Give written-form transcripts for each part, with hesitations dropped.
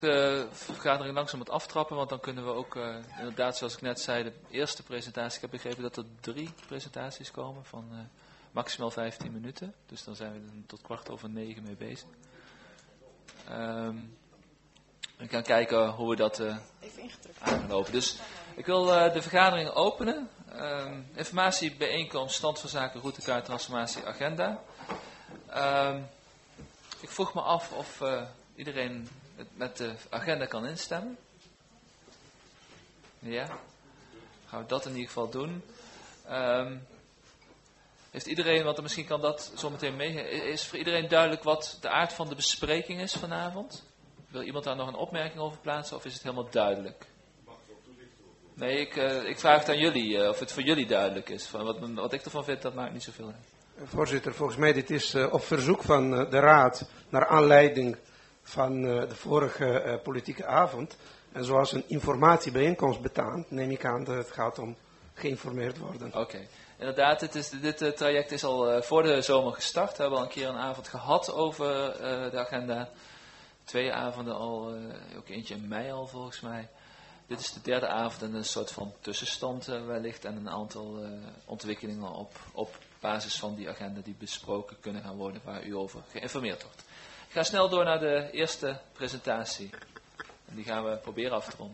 De vergadering langzaam wat aftrappen, want dan kunnen we ook inderdaad, zoals ik net zei, de eerste presentatie. Ik heb begrepen dat er 3 presentaties komen van maximaal 15 minuten. Dus dan zijn we er tot 8:15 mee bezig. We gaan kijken hoe we dat aanlopen. Dus ik wil de vergadering openen. Informatie, bijeenkomst, stand van zaken, routekaart, transformatie, agenda. Ik vroeg me af of iedereen met de agenda kan instemmen. Ja, gaan we dat in ieder geval doen. Heeft iedereen, want misschien kan dat zometeen mee. Is voor iedereen duidelijk wat de aard van de bespreking is vanavond? Wil iemand daar nog een opmerking over plaatsen of is het helemaal duidelijk? Nee, ik vraag het aan jullie of het voor jullie duidelijk is. Van wat ik ervan vind, dat maakt niet zoveel uit. Voorzitter, volgens mij dit is op verzoek van de Raad naar aanleiding van de vorige politieke avond. En zoals een informatiebijeenkomst betaamt, neem ik aan dat het gaat om geïnformeerd worden. Oké. Inderdaad, dit traject is al voor de zomer gestart. We hebben al een keer een avond gehad over de agenda. 2 avonden al, ook eentje in mei al volgens mij. Dit is de 3e avond en een soort van tussenstand wellicht. En een aantal ontwikkelingen op basis van die agenda die besproken kunnen gaan worden, waar u over geïnformeerd wordt. Ik ga snel door naar de eerste presentatie. En die gaan we proberen af te ronden.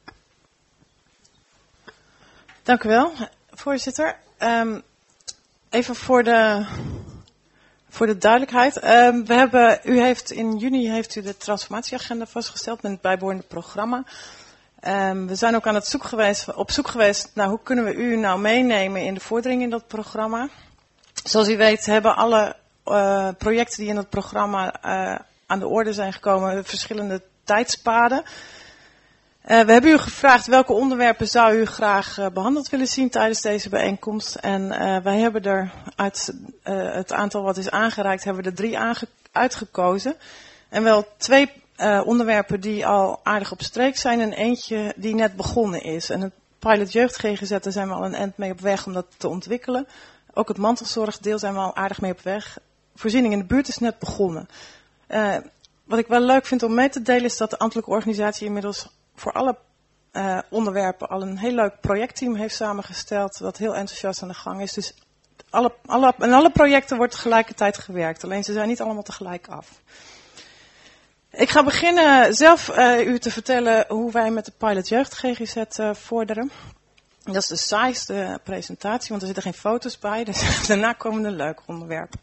Dank u wel, voorzitter. Even voor de duidelijkheid. In juni heeft u de transformatieagenda vastgesteld met het bijbehorende programma. We zijn ook op zoek geweest naar hoe kunnen we u nou meenemen in de vordering in dat programma. Zoals u weet hebben alle projecten die in het programma aan de orde zijn gekomen verschillende tijdspaden. We hebben u gevraagd welke onderwerpen zou u graag behandeld willen zien tijdens deze bijeenkomst. En wij hebben er uit het aantal wat is aangereikt, hebben we er 3 uitgekozen. En wel 2 onderwerpen die al aardig op streek zijn en eentje die net begonnen is. En het pilot jeugd GGZ, daar zijn we al een eind mee op weg om dat te ontwikkelen. Ook het mantelzorgdeel zijn we al aardig mee op weg. Voorziening in de buurt is net begonnen. Wat ik wel leuk vind om mee te delen is dat de ambtelijke organisatie inmiddels voor alle onderwerpen al een heel leuk projectteam heeft samengesteld. Wat heel enthousiast aan de gang is. Dus aan alle projecten wordt tegelijkertijd gewerkt. Alleen ze zijn niet allemaal tegelijk af. Ik ga beginnen zelf u te vertellen hoe wij met de pilot jeugd GGZ vorderen. Dat is de saaiste presentatie, want er zitten geen foto's bij. Dus daarna komen de leuke onderwerpen.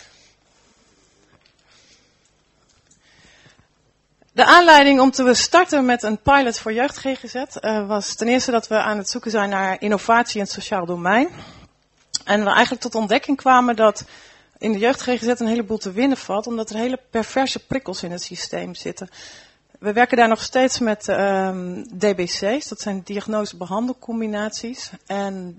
De aanleiding om te starten met een pilot voor jeugd GGZ was ten eerste dat we aan het zoeken zijn naar innovatie in het sociaal domein. En we eigenlijk tot ontdekking kwamen dat in de jeugd GGZ een heleboel te winnen valt, omdat er hele perverse prikkels in het systeem zitten. We werken daar nog steeds met DBC's, dat zijn diagnose-behandelcombinaties. En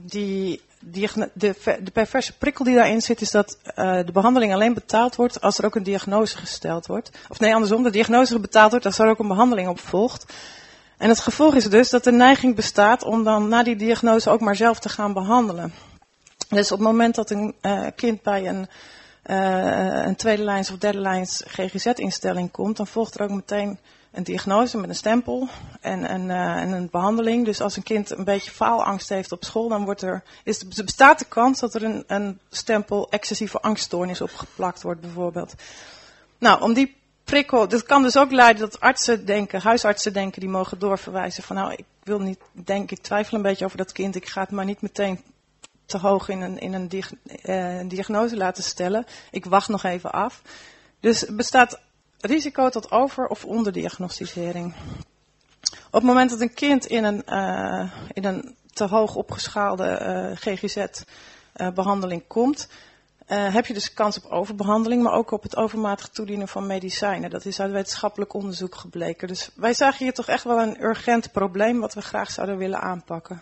de perverse prikkel die daarin zit is dat de behandeling alleen betaald wordt als er ook een diagnose gesteld wordt. Of nee, andersom, de diagnose betaald wordt als er ook een behandeling op volgt. En het gevolg is dus dat de neiging bestaat om dan na die diagnose ook maar zelf te gaan behandelen. Dus op het moment dat een kind bij een tweede lijns of derde lijns GGZ-instelling komt, dan volgt er ook meteen een diagnose met een stempel en een behandeling. Dus als een kind een beetje faalangst heeft op school, dan bestaat de kans dat er een stempel excessieve angststoornis opgeplakt wordt bijvoorbeeld. Nou, om die prikkel, dat kan dus ook leiden dat huisartsen denken, die mogen doorverwijzen van nou, ik twijfel een beetje over dat kind, ik ga het maar niet meteen te hoog in een diagnose laten stellen. Ik wacht nog even af. Dus er bestaat risico tot over- of onderdiagnosticering. Op het moment dat een kind in een te hoog opgeschaalde GGZ-behandeling komt, heb je dus kans op overbehandeling, maar ook op het overmatig toedienen van medicijnen. Dat is uit wetenschappelijk onderzoek gebleken. Dus wij zagen hier toch echt wel een urgent probleem wat we graag zouden willen aanpakken.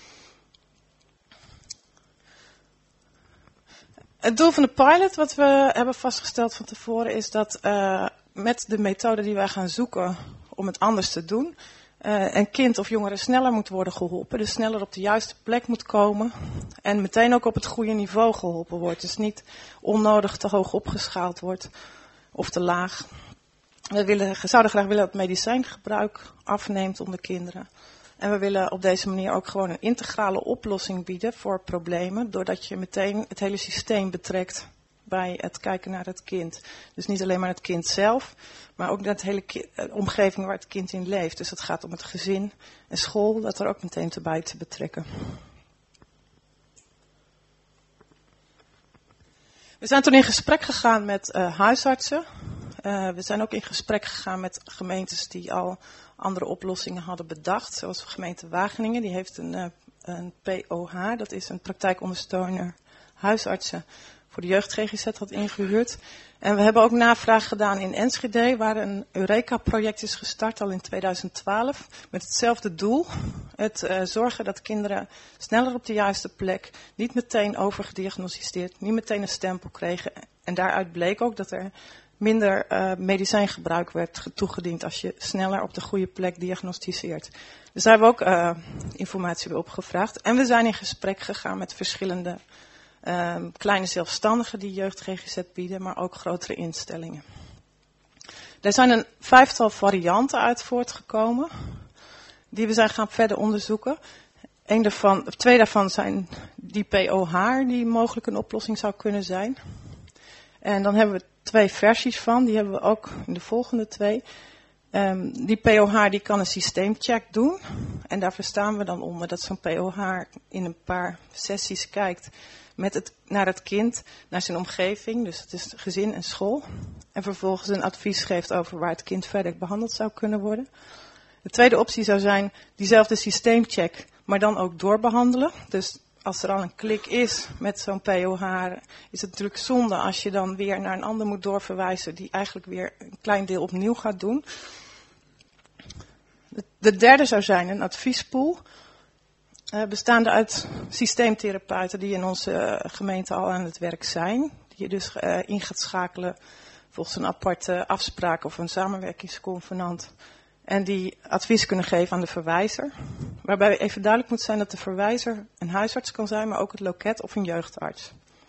Het doel van de pilot, wat we hebben vastgesteld van tevoren, is dat met de methode die wij gaan zoeken om het anders te doen, een kind of jongere sneller moet worden geholpen. Dus sneller op de juiste plek moet komen en meteen ook op het goede niveau geholpen wordt. Dus niet onnodig te hoog opgeschaald wordt of te laag. We zouden graag willen dat medicijngebruik afneemt onder kinderen. En we willen op deze manier ook gewoon een integrale oplossing bieden voor problemen, doordat je meteen het hele systeem betrekt bij het kijken naar het kind. Dus niet alleen maar het kind zelf, maar ook naar de hele omgeving waar het kind in leeft. Dus het gaat om het gezin en school, dat er ook meteen bij te betrekken. We zijn toen in gesprek gegaan met huisartsen. We zijn ook in gesprek gegaan met gemeentes die al andere oplossingen hadden bedacht. Zoals de gemeente Wageningen, die heeft een POH, dat is een praktijkondersteuner huisartsen voor de jeugd GGZ had ingehuurd. En we hebben ook navraag gedaan in Enschede, waar een Eureka-project is gestart al in 2012. Met hetzelfde doel, het zorgen dat kinderen sneller op de juiste plek, niet meteen overgediagnosticeerd, niet meteen een stempel kregen. En daaruit bleek ook dat er minder medicijngebruik werd toegediend als je sneller op de goede plek diagnosticeert. Dus daar hebben we ook informatie bij opgevraagd. En we zijn in gesprek gegaan met verschillende kleine zelfstandigen die jeugd GGZ bieden, maar ook grotere instellingen. Er zijn een 5-tal varianten uit voortgekomen, die we zijn gaan verder onderzoeken. 2 daarvan zijn die POH, die mogelijk een oplossing zou kunnen zijn. En dan hebben we 2 versies van, die hebben we ook in de volgende 2. Die POH die kan een systeemcheck doen. En daar verstaan we dan onder dat zo'n POH in een paar sessies kijkt naar het kind, naar zijn omgeving. Dus het is gezin en school. En vervolgens een advies geeft over waar het kind verder behandeld zou kunnen worden. De tweede optie zou zijn diezelfde systeemcheck, maar dan ook doorbehandelen. Dus als er al een klik is met zo'n POH, is het natuurlijk zonde als je dan weer naar een ander moet doorverwijzen die eigenlijk weer een klein deel opnieuw gaat doen. De derde zou zijn een adviespool, bestaande uit systeemtherapeuten die in onze gemeente al aan het werk zijn. Die je dus in gaat schakelen volgens een aparte afspraak of een samenwerkingsconvenant. En die advies kunnen geven aan de verwijzer. Waarbij even duidelijk moet zijn dat de verwijzer een huisarts kan zijn, maar ook het loket of een jeugdarts.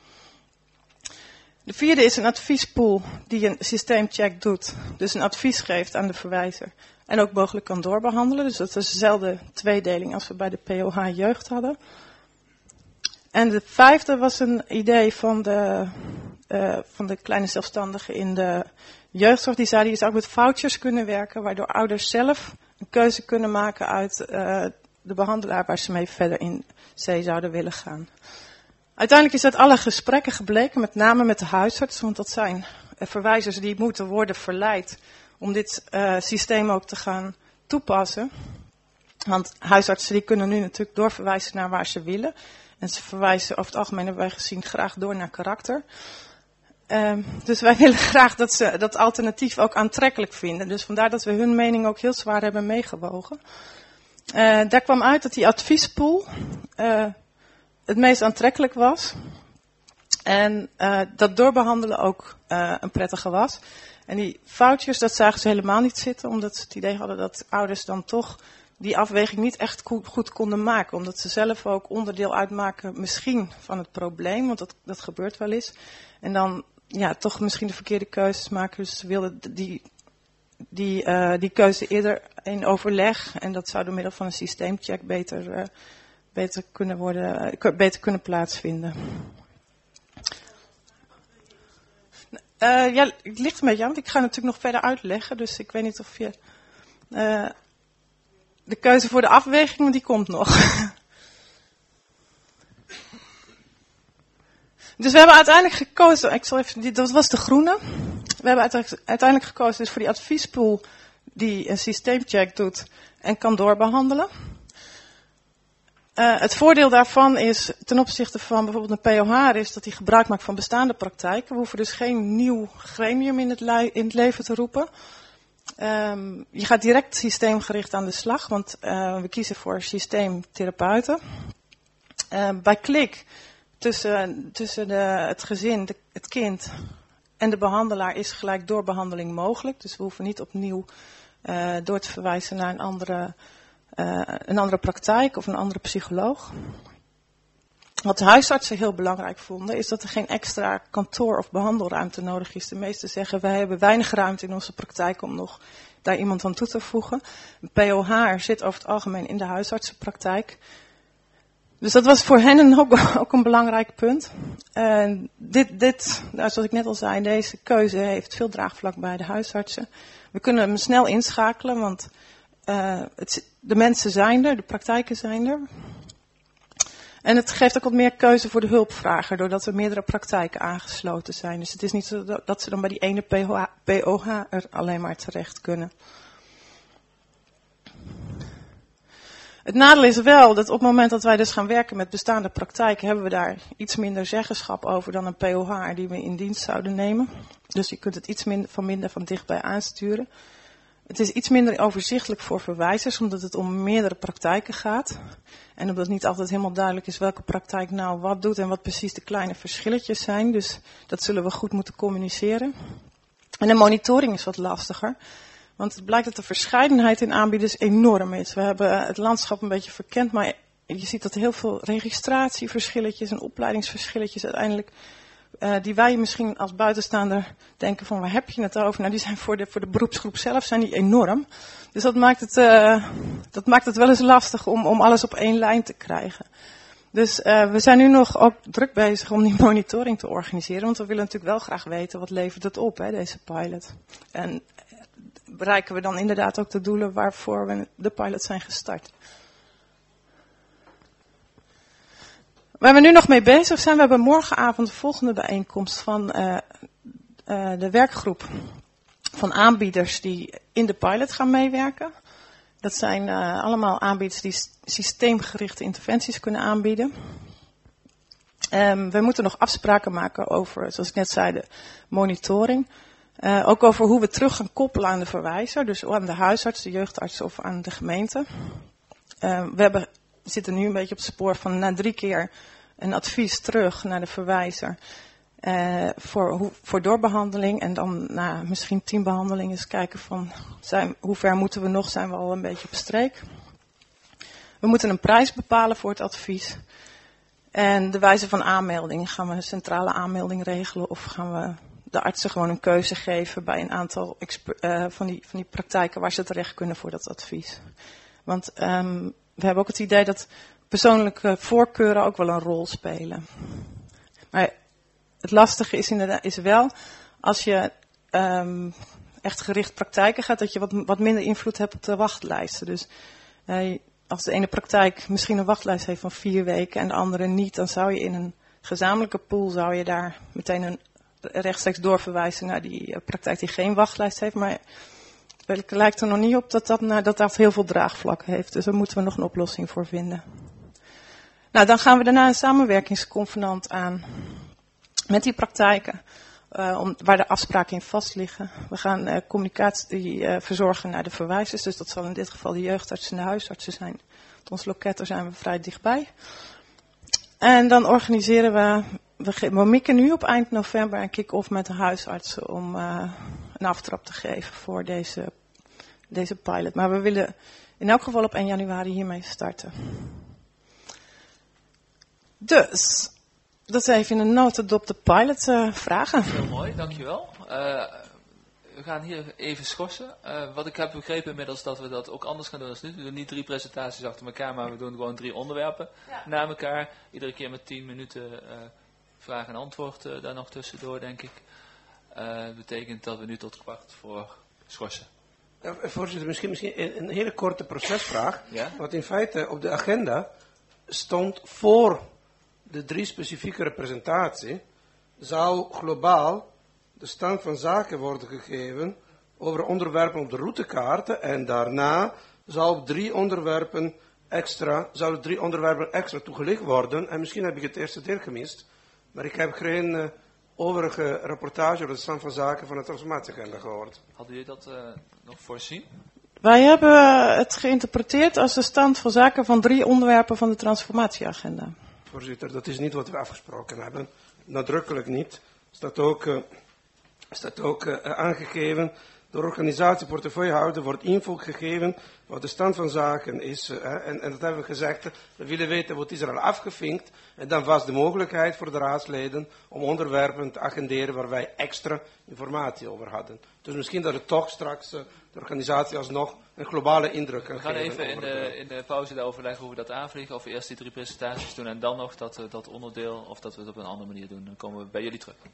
De vierde is een adviespool die een systeemcheck doet. Dus een advies geeft aan de verwijzer. En ook mogelijk kan doorbehandelen. Dus dat is dezelfde tweedeling als we bij de POH jeugd hadden. En de vijfde was een idee van de kleine zelfstandigen in de jeugdzorg. Die zeiden, je zou ook met vouchers kunnen werken, waardoor ouders zelf een keuze kunnen maken uit de behandelaar waar ze mee verder in zee zouden willen gaan. Uiteindelijk is uit alle gesprekken gebleken, met name met de huisarts, want dat zijn verwijzers die moeten worden verleid om dit systeem ook te gaan toepassen. Want huisartsen die kunnen nu natuurlijk doorverwijzen naar waar ze willen. En ze verwijzen over het algemeen, hebben wij gezien, graag door naar karakter. Dus wij willen graag dat ze dat alternatief ook aantrekkelijk vinden. Dus vandaar dat we hun mening ook heel zwaar hebben meegewogen. Daar kwam uit dat die adviespool het meest aantrekkelijk was. En dat doorbehandelen ook een prettige was. En die vouchers, dat zagen ze helemaal niet zitten. Omdat ze het idee hadden dat ouders dan toch die afweging niet echt goed konden maken. Omdat ze zelf ook onderdeel uitmaken misschien van het probleem. Want dat gebeurt wel eens. En dan toch misschien de verkeerde keuzes maken. Dus ze wilden die keuze eerder in overleg. En dat zou door middel van een systeemcheck beter kunnen plaatsvinden. Het ligt een beetje aan, want ik ga natuurlijk nog verder uitleggen. Dus ik weet niet of je... de keuze voor de afweging, die komt nog. Dus we hebben uiteindelijk gekozen, dat was de groene. We hebben uiteindelijk gekozen dus voor die adviespool die een systeemcheck doet en kan doorbehandelen. Het voordeel daarvan is ten opzichte van bijvoorbeeld een POH is dat hij gebruik maakt van bestaande praktijken. We hoeven dus geen nieuw gremium in het leven te roepen. Je gaat direct systeemgericht aan de slag, want we kiezen voor systeemtherapeuten. Bij klik tussen het gezin, het kind en de behandelaar is gelijk doorbehandeling mogelijk. Dus we hoeven niet opnieuw door te verwijzen naar een andere praktijk of een andere psycholoog. Wat de huisartsen heel belangrijk vonden, is dat er geen extra kantoor- of behandelruimte nodig is. De meesten zeggen, wij hebben weinig ruimte in onze praktijk om nog daar iemand aan toe te voegen. Een POH zit over het algemeen in de huisartsenpraktijk. Dus dat was voor hen ook een belangrijk punt. Nou, zoals ik net al zei, deze keuze heeft veel draagvlak bij de huisartsen. We kunnen hem snel inschakelen, want de mensen zijn er, de praktijken zijn er. En het geeft ook wat meer keuze voor de hulpvrager, doordat er meerdere praktijken aangesloten zijn. Dus het is niet zo dat ze dan bij die ene POH er alleen maar terecht kunnen. Het nadeel is wel dat op het moment dat wij dus gaan werken met bestaande praktijken, hebben we daar iets minder zeggenschap over dan een POH die we in dienst zouden nemen. Dus je kunt het iets minder van dichtbij aansturen. Het is iets minder overzichtelijk voor verwijzers, omdat het om meerdere praktijken gaat. En omdat niet altijd helemaal duidelijk is welke praktijk nou wat doet en wat precies de kleine verschilletjes zijn. Dus dat zullen we goed moeten communiceren. En de monitoring is wat lastiger. Want het blijkt dat de verscheidenheid in aanbieders enorm is. We hebben het landschap een beetje verkend, maar je ziet dat heel veel registratieverschilletjes en opleidingsverschilletjes uiteindelijk, die wij misschien als buitenstaander denken van waar heb je het over? Nou, die zijn voor de beroepsgroep zelf zijn die enorm. Dus dat maakt het wel eens lastig om alles op één lijn te krijgen. Dus we zijn nu nog ook druk bezig om die monitoring te organiseren. Want we willen natuurlijk wel graag weten wat levert het op, hè, deze pilot. En bereiken we dan inderdaad ook de doelen waarvoor we de pilot zijn gestart. Waar we nu nog mee bezig zijn, we hebben morgenavond de volgende bijeenkomst van de werkgroep van aanbieders die in de pilot gaan meewerken. Dat zijn allemaal aanbieders die systeemgerichte interventies kunnen aanbieden. We moeten nog afspraken maken over, zoals ik net zei, de monitoring. Ook over hoe we terug gaan koppelen aan de verwijzer, dus aan de huisarts, de jeugdarts of aan de gemeente. We zitten nu een beetje op het spoor van na 3 keer een advies terug naar de verwijzer voor doorbehandeling. En dan na misschien 10 behandelingen eens kijken van hoe ver moeten we nog, zijn we al een beetje op streek. We moeten een prijs bepalen voor het advies. En de wijze van aanmelding, gaan we een centrale aanmelding regelen of gaan we de artsen gewoon een keuze geven bij een aantal van die praktijken waar ze terecht kunnen voor dat advies. Want we hebben ook het idee dat persoonlijke voorkeuren ook wel een rol spelen. Maar het lastige is wel, als je echt gericht praktijken gaat, dat je wat minder invloed hebt op de wachtlijsten. Dus als de ene praktijk misschien een wachtlijst heeft van 4 weken en de andere niet, dan zou je in een gezamenlijke pool daar meteen een rechtstreeks doorverwijzen naar die praktijk die geen wachtlijst heeft. Maar het lijkt er nog niet op dat heel veel draagvlak heeft. Dus daar moeten we nog een oplossing voor vinden. Nou, dan gaan we daarna een samenwerkingsconvenant aan met die praktijken, waar de afspraken in vast liggen. We gaan communicatie verzorgen naar de verwijzers, dus dat zal in dit geval de jeugdartsen en de huisartsen zijn. Met ons loket, daar zijn we vrij dichtbij. En dan organiseren we mikken nu op eind november een kick-off met de huisartsen om een aftrap te geven voor deze pilot. Maar we willen in elk geval op 1 januari hiermee starten. Dus, dat is even in een notendop de pilot vragen. Heel mooi, dankjewel. We gaan hier even schorsen. Wat ik heb begrepen inmiddels dat we dat ook anders gaan doen dan nu. We doen niet 3 presentaties achter elkaar, maar we doen gewoon 3 onderwerpen na elkaar. Iedere keer met 10 minuten vraag en antwoord daar nog tussendoor, denk ik. Dat betekent dat we nu tot 15:15 schorsen. Voorzitter, misschien een hele korte procesvraag. Ja? Want in feite op de agenda stond voor de 3 specifieke representatie, zou globaal de stand van zaken worden gegeven over onderwerpen op de routekaarten en daarna zouden 3 onderwerpen extra toegelicht worden. En misschien heb ik het eerste deel gemist, maar ik heb geen overige rapportage over de stand van zaken van de transformatieagenda gehoord. Hadden jullie dat nog voorzien? Wij hebben het geïnterpreteerd als de stand van zaken van 3 onderwerpen van de transformatieagenda. Voorzitter, dat is niet wat we afgesproken hebben. Nadrukkelijk niet. Staat ook aangegeven de organisatieportefeuillehouder wordt invulling gegeven wat de stand van zaken is. En dat hebben we gezegd, we willen weten wat is er al afgevinkt. En dan was de mogelijkheid voor de raadsleden om onderwerpen te agenderen waar wij extra informatie over hadden. Dus misschien dat het toch straks de organisatie alsnog een globale indruk kan geven. We gaan even in de pauze daarover leggen hoe we dat aanvliegen. Of we eerst die 3 presentaties doen en dan nog dat onderdeel. Of dat we het op een andere manier doen. Dan komen we bij jullie terug.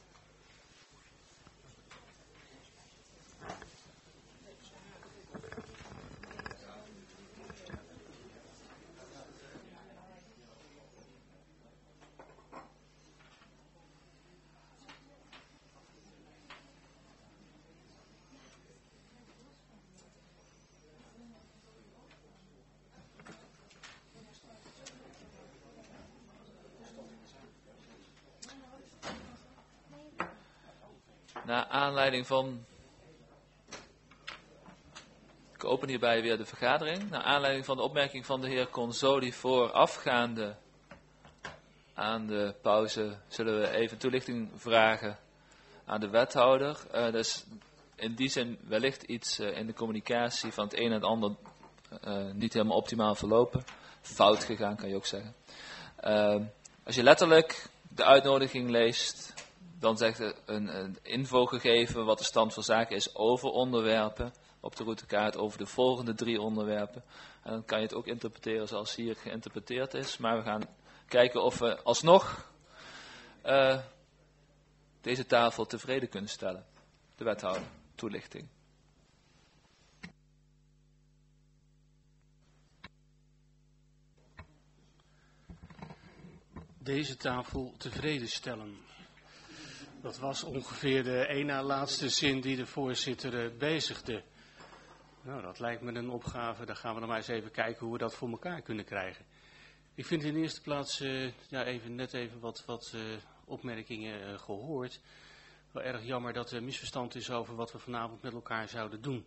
Naar aanleiding van, ik open hierbij weer de vergadering, naar aanleiding van de opmerking van de heer Consoli voorafgaande aan de pauze, zullen we even toelichting vragen aan de wethouder. Dus in die zin wellicht iets in de communicatie van het een en het ander niet helemaal optimaal verlopen. Fout gegaan kan je ook zeggen. Als je letterlijk de uitnodiging leest, dan zegt er een info gegeven wat de stand van zaken is over onderwerpen op de routekaart, over de volgende 3 onderwerpen. En dan kan je het ook interpreteren zoals hier geïnterpreteerd is. Maar we gaan kijken of we alsnog deze tafel tevreden kunnen stellen. De wethouder, toelichting. Deze tafel tevreden stellen. Dat was ongeveer de één na laatste zin die de voorzitter bezigde. Nou, dat lijkt me een opgave. Dan gaan we nog maar eens even kijken hoe we dat voor elkaar kunnen krijgen. Ik vind in de eerste plaats net even wat opmerkingen gehoord. Wel erg jammer dat er misverstand is over wat we vanavond met elkaar zouden doen.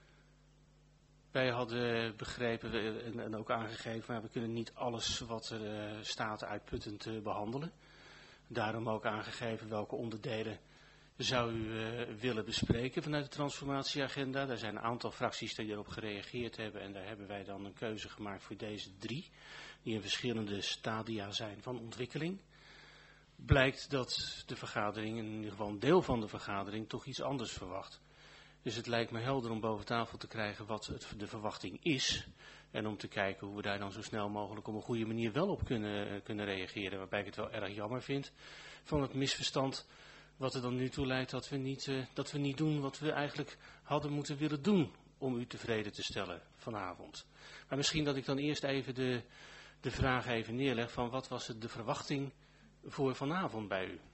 Wij hadden begrepen en ook aangegeven, maar we kunnen niet alles wat er staat uitputtend behandelen. Daarom ook aangegeven welke onderdelen zou u willen bespreken vanuit de transformatieagenda. Er zijn een aantal fracties die erop gereageerd hebben en daar hebben wij dan een keuze gemaakt voor deze 3. Die in verschillende stadia zijn van ontwikkeling. Blijkt dat de vergadering, in ieder geval een deel van de vergadering, toch iets anders verwacht. Dus het lijkt me helder om boven tafel te krijgen wat de verwachting is. En om te kijken hoe we daar dan zo snel mogelijk op een goede manier wel op kunnen reageren. Waarbij ik het wel erg jammer vind van het misverstand wat er dan nu toe leidt dat we niet doen wat we eigenlijk hadden moeten willen doen om u tevreden te stellen vanavond. Maar misschien dat ik dan eerst even de vraag even neerleg van wat was de verwachting voor vanavond bij u?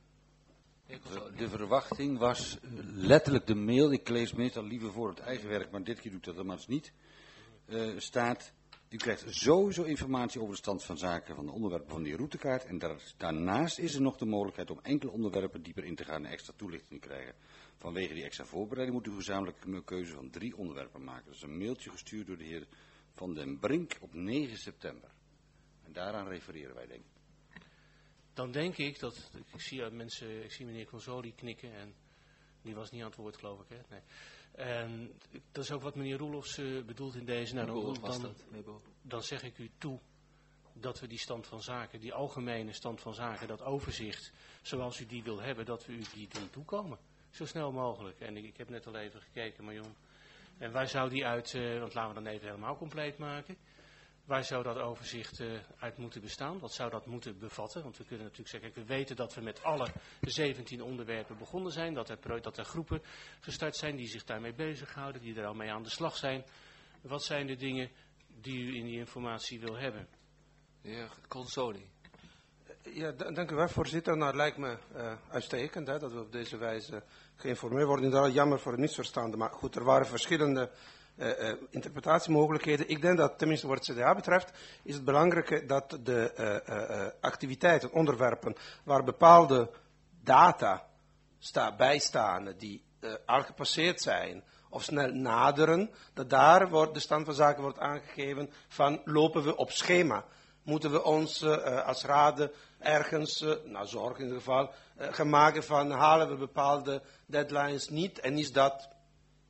De verwachting was letterlijk de mail, ik lees meestal liever voor het eigen werk, maar dit keer doe ik dat dan maar eens niet, staat, u krijgt sowieso informatie over de stand van zaken van de onderwerpen van die routekaart en daarnaast is er nog de mogelijkheid om enkele onderwerpen dieper in te gaan en extra toelichting te krijgen. Vanwege die extra voorbereiding moet u gezamenlijk een keuze van 3 onderwerpen maken. Dat is een mailtje gestuurd door de heer Van den Brink op 9 september. En daaraan refereren wij, denk ik. Dan denk ik dat, ik zie meneer Consoli knikken en die was niet aan het woord geloof ik, hè? Nee. En dat is ook wat meneer Roelofs bedoelt in deze. Nou, dan zeg ik u toe dat we die stand van zaken, die algemene stand van zaken, dat overzicht, zoals u die wil hebben, dat we u die doen toekomen. Zo snel mogelijk. En ik heb net al even gekeken, Marion. En waar zou die uit, want laten we dan even helemaal compleet maken. Waar zou dat overzicht uit moeten bestaan? Wat zou dat moeten bevatten? Want we kunnen natuurlijk zeggen, kijk, we weten dat we met alle 17 onderwerpen begonnen zijn. Dat er groepen gestart zijn die zich daarmee bezighouden, die er al mee aan de slag zijn. Wat zijn de dingen die u in die informatie wil hebben? De heer Consoli. Ja, dank u wel, voorzitter. Nou, het lijkt me uitstekend dat we op deze wijze geïnformeerd worden. Inderdaad, jammer voor het misverstanden, maar goed, er waren verschillende interpretatiemogelijkheden. Ik denk dat, tenminste wat het CDA betreft, is het belangrijk dat de activiteiten, onderwerpen, waar bepaalde data bijstaan, die al gepasseerd zijn, of snel naderen, dat daar de stand van zaken wordt aangegeven van lopen we op schema. Moeten we ons als raden ergens, zorg in ieder geval, gaan maken van halen we bepaalde deadlines niet en is dat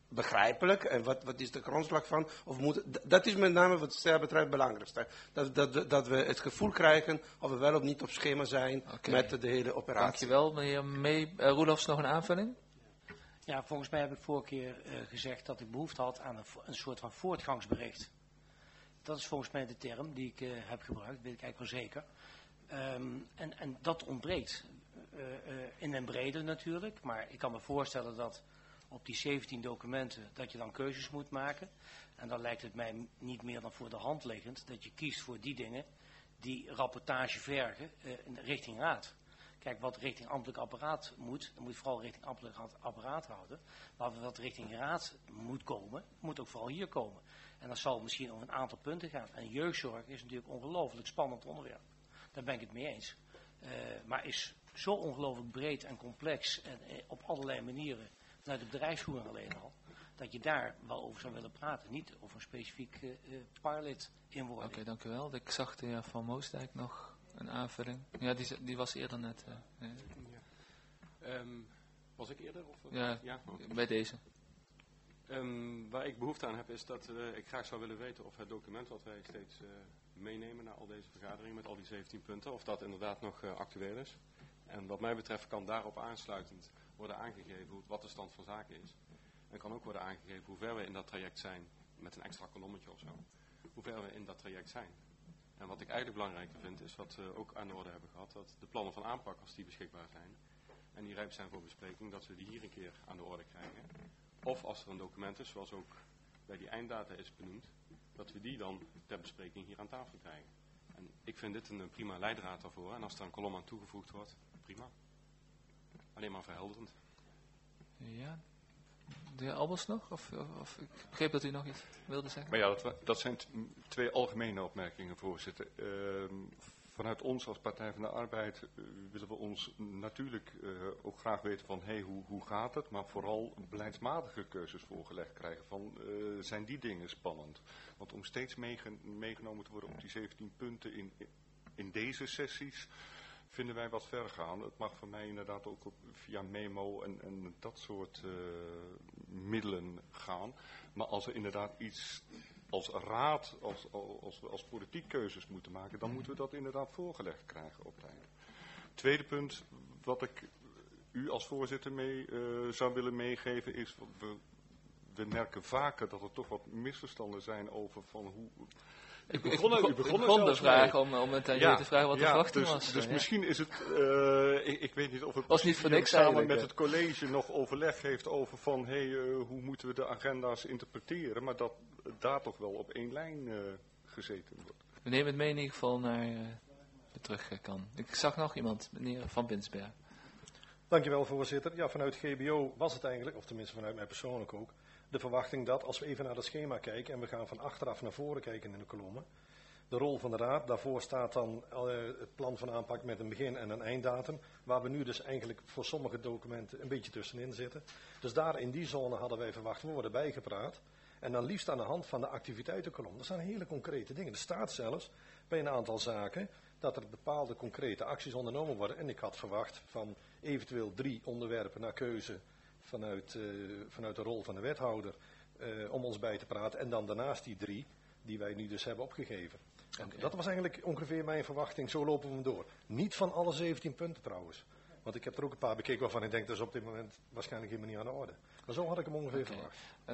begrijpelijk en wat is de grondslag van? Dat is met name wat het stel betreft het belangrijkste. Dat we het gevoel krijgen of we wel of niet op schema zijn met de hele operatie. Dankjewel, meneer Roelofs, nog een aanvulling? Ja, volgens mij heb ik vorige keer gezegd dat ik behoefte had aan een soort van voortgangsbericht. Dat is volgens mij de term die ik heb gebruikt, weet ik eigenlijk wel zeker. En dat ontbreekt in een brede natuurlijk, maar ik kan me voorstellen dat op die 17 documenten dat je dan keuzes moet maken. En dan lijkt het mij niet meer dan voor de hand liggend dat je kiest voor die dingen die rapportage vergen richting raad. Kijk, wat richting ambtelijk apparaat moet, dan moet je vooral richting ambtelijk apparaat houden. Maar wat richting raad moet komen, moet ook vooral hier komen. En dat zal misschien om een aantal punten gaan. En jeugdzorg is natuurlijk een ongelooflijk spannend onderwerp. Daar ben ik het mee eens. Maar is zo ongelooflijk breed en complex en op allerlei manieren vanuit de bedrijfsvoering alleen al, dat je daar wel over zou willen praten. Niet over een specifiek parlid inwording. Oké, dank u wel. Ik zag de heer Van Moosdijk nog een aanvulling. Ja, die was eerder net. Was ik eerder? Of, ja, okay. Bij deze. Waar ik behoefte aan heb is dat ik graag zou willen weten of het document wat wij steeds meenemen naar al deze vergaderingen met al die 17 punten, of dat inderdaad nog actueel is. En wat mij betreft kan daarop aansluitend worden aangegeven wat de stand van zaken is. En kan ook worden aangegeven hoe ver we in dat traject zijn, met een extra kolommetje of zo. Hoe ver we in dat traject zijn. En wat ik eigenlijk belangrijker vind is wat we ook aan de orde hebben gehad, dat de plannen van aanpak, als die beschikbaar zijn en die rijp zijn voor bespreking, dat we die hier een keer aan de orde krijgen. Of als er een document is, zoals ook bij die einddata is benoemd, dat we die dan ter bespreking hier aan tafel krijgen. En ik vind dit een prima leidraad daarvoor. En als er een kolom aan toegevoegd wordt, prima. Alleen maar verhelderend. Ja. De heer Albers nog? Of ik begreep dat u nog iets wilde zeggen. Maar ja, dat zijn twee algemene opmerkingen, voorzitter. Vanuit ons als Partij van de Arbeid willen we ons natuurlijk ook graag weten van hoe gaat het, maar vooral beleidsmatige keuzes voorgelegd krijgen van zijn die dingen spannend. Want om steeds meegenomen te worden op die 17 punten in deze sessies vinden wij wat ver gaan. Het mag voor mij inderdaad ook via memo en dat soort middelen gaan. Maar als er inderdaad iets als raad, als politiek keuzes moeten maken, dan moeten we dat inderdaad voorgelegd krijgen op tijd. Tweede punt, wat ik u als voorzitter zou willen meegeven, is we merken vaker dat er toch wat misverstanden zijn over van hoe. Ik begon de vraag om het aan jullie te vragen wat de verwachting was. Dus misschien is het, ik weet niet of het was niet voor niks samen met het college nog overleg heeft over van hoe moeten we de agenda's interpreteren, maar dat daar toch wel op één lijn gezeten wordt. We nemen het mee in ieder geval naar de terugkant. Ik zag nog iemand, meneer Van Binsberg. Dankjewel, voorzitter. Ja, vanuit GBO was het eigenlijk, of tenminste vanuit mij persoonlijk ook, de verwachting dat als we even naar het schema kijken en we gaan van achteraf naar voren kijken in de kolommen, de rol van de raad, daarvoor staat dan het plan van aanpak met een begin- en een einddatum, waar we nu dus eigenlijk voor sommige documenten een beetje tussenin zitten. Dus daar in die zone hadden wij verwacht, we worden bijgepraat. En dan liefst aan de hand van de activiteitenkolom. Dat zijn hele concrete dingen. Er staat zelfs bij een aantal zaken dat er bepaalde concrete acties ondernomen worden. En ik had verwacht van eventueel 3 onderwerpen naar keuze vanuit de rol van de wethouder om ons bij te praten. En dan daarnaast die 3 die wij nu dus hebben opgegeven. En dat was eigenlijk ongeveer mijn verwachting. Zo lopen we hem door. Niet van alle 17 punten trouwens. Want ik heb er ook een paar bekeken waarvan ik denk dat is op dit moment waarschijnlijk helemaal niet aan de orde. Maar zo had ik hem ongeveer verwacht.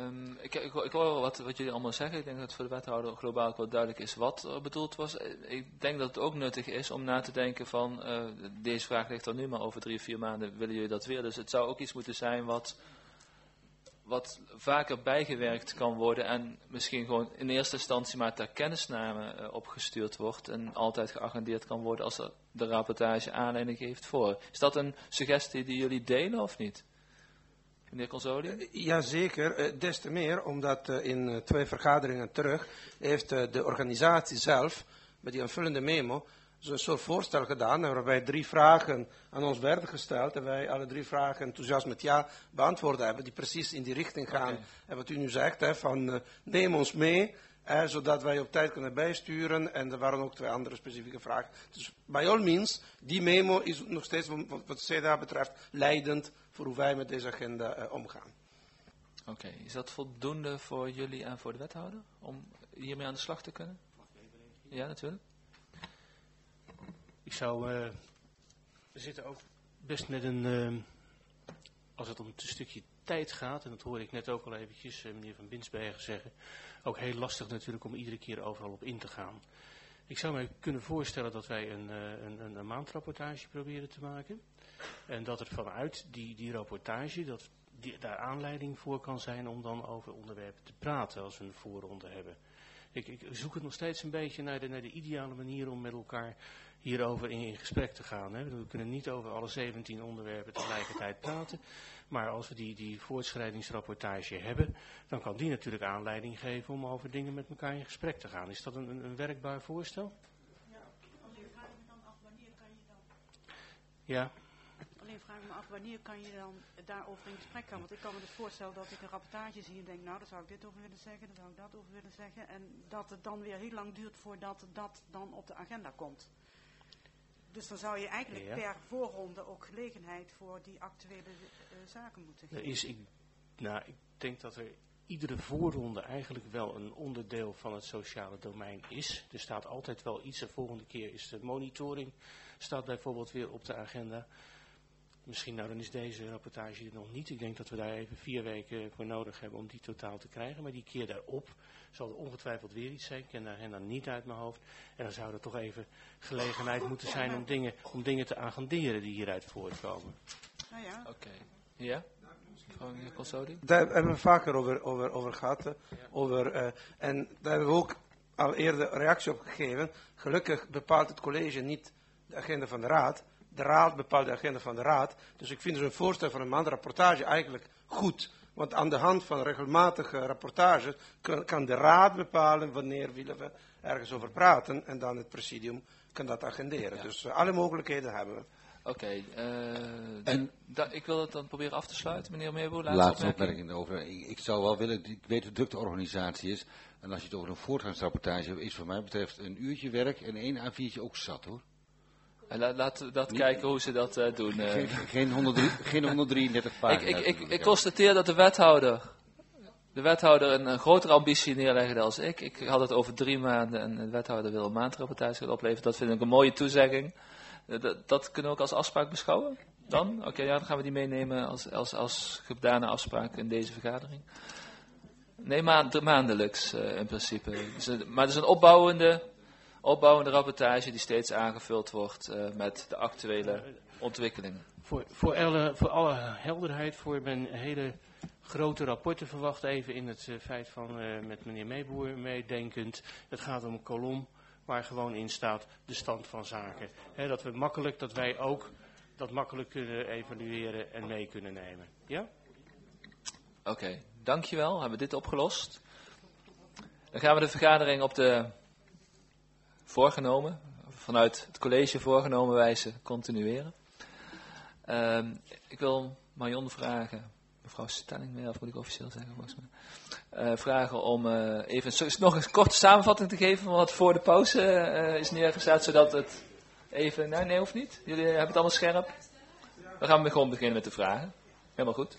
Ik hoor wat jullie allemaal zeggen. Ik denk dat het voor de wethouder globaal ook wel duidelijk is wat bedoeld was. Ik denk dat het ook nuttig is om na te denken van deze vraag ligt er nu, maar over 3 of 4 maanden willen jullie dat weer. Dus het zou ook iets moeten zijn wat vaker bijgewerkt kan worden en misschien gewoon in eerste instantie maar ter kennisname opgestuurd wordt en altijd geagendeerd kan worden als de rapportage aanleiding geeft voor. Is dat een suggestie die jullie delen of niet? Meneer Consoli? Jazeker, des te meer omdat in 2 vergaderingen terug heeft de organisatie zelf met die aanvullende memo een soort voorstel gedaan waarbij 3 vragen aan ons werden gesteld en wij alle 3 vragen enthousiast met ja beantwoord hebben, die precies in die richting gaan. En wat u nu zegt, van neem ons mee, zodat wij op tijd kunnen bijsturen. En er waren ook 2 andere specifieke vragen. Dus by all means, die memo is nog steeds wat CDA betreft leidend voor hoe wij met deze agenda omgaan. Oké, is dat voldoende voor jullie en voor de wethouder om hiermee aan de slag te kunnen? Ja, natuurlijk. Ik zou, we zitten ook best met een, als het om een stukje tijd gaat, en dat hoorde ik net ook al eventjes meneer Van Binsbergen zeggen, ook heel lastig natuurlijk om iedere keer overal op in te gaan. Ik zou me kunnen voorstellen dat wij een maandrapportage proberen te maken. En dat er vanuit die rapportage, dat daar aanleiding voor kan zijn om dan over onderwerpen te praten als we een voorronde hebben. Ik zoek het nog steeds een beetje naar de ideale manier om met elkaar hierover in gesprek te gaan. Hè. We kunnen niet over alle 17 onderwerpen tegelijkertijd praten. Maar als we die voortschrijdingsrapportage hebben, dan kan die natuurlijk aanleiding geven om over dingen met elkaar in gesprek te gaan. Is dat een werkbaar voorstel? Ja, alleen vraag ik me dan af, wanneer kan je dan... Ja. Alleen vraag ik me af, wanneer kan je dan daarover in gesprek gaan? Want ik kan me dus voorstellen dat ik een rapportage zie en denk, nou, daar zou ik dit over willen zeggen, daar zou ik dat over willen zeggen. En dat het dan weer heel lang duurt voordat dat dan op de agenda komt. Dus dan zou je eigenlijk per voorronde ook gelegenheid voor die actuele zaken moeten geven. Ik denk dat er iedere voorronde eigenlijk wel een onderdeel van het sociale domein is. Er staat altijd wel iets. De volgende keer is de monitoring, staat bijvoorbeeld weer op de agenda. Misschien nou dan is deze rapportage er nog niet. Ik denk dat we daar even 4 weken voor nodig hebben om die totaal te krijgen. Maar die keer daarop zal er ongetwijfeld weer iets zijn. Ik ken daar hen niet uit mijn hoofd. En dan zou er toch even gelegenheid moeten zijn om dingen te agenderen die hieruit voortkomen. Nou ja. Oké. Ja? Mevrouw Consodi? Daar hebben we vaker over gehad. En daar hebben we ook al eerder reactie op gegeven. Gelukkig bepaalt het college niet de agenda van de raad. De raad bepaalt de agenda van de raad. Dus ik vind dus een voorstel van een maandrapportage eigenlijk goed. Want aan de hand van regelmatige rapportages kan de raad bepalen wanneer willen we ergens over praten. En dan het presidium kan dat agenderen. Ja. Dus alle mogelijkheden hebben we. Oké, ik wil het dan proberen af te sluiten, meneer Meerboer. Laatste opmerking over. Ik zou wel willen, ik weet hoe druk de organisatie is. En als je het over een voortgangsrapportage hebt, is wat mij betreft een uurtje werk en 1 A4'tje ook zat, hoor. Laten we dat kijken hoe ze dat doen. Geen 133 pagina's. Ik constateer dat de wethouder een grotere ambitie neerlegde als ik. Ik had het over 3 maanden en de wethouder wil een maandrapportage gaan opleveren. Dat vind ik een mooie toezegging. Dat kunnen we ook als afspraak beschouwen? Dan? Oké, dan gaan we die meenemen als gedane afspraak in deze vergadering. Nee, maandelijks in principe. Maar het is een opbouwende rapportage die steeds aangevuld wordt met de actuele ontwikkelingen. Voor alle helderheid, voor mijn hele grote rapporten verwacht even in het feit van met meneer Meeboer meedenkend. Het gaat om een kolom waar gewoon in staat de stand van zaken. Dat wij ook dat makkelijk kunnen evalueren en mee kunnen nemen. Ja? Oké, dankjewel. Hebben we dit opgelost. Dan gaan we de vergadering op de vanuit het college voorgenomen wijze continueren. Ik wil Marion vragen, mevrouw Stellingmeer, of moet ik officieel zeggen volgens mij, vragen om even nog een korte samenvatting te geven van wat voor de pauze is neergezet, zodat het even, nee hoeft niet, jullie hebben het allemaal scherp. Dan gaan we gewoon beginnen met de vragen. Helemaal goed.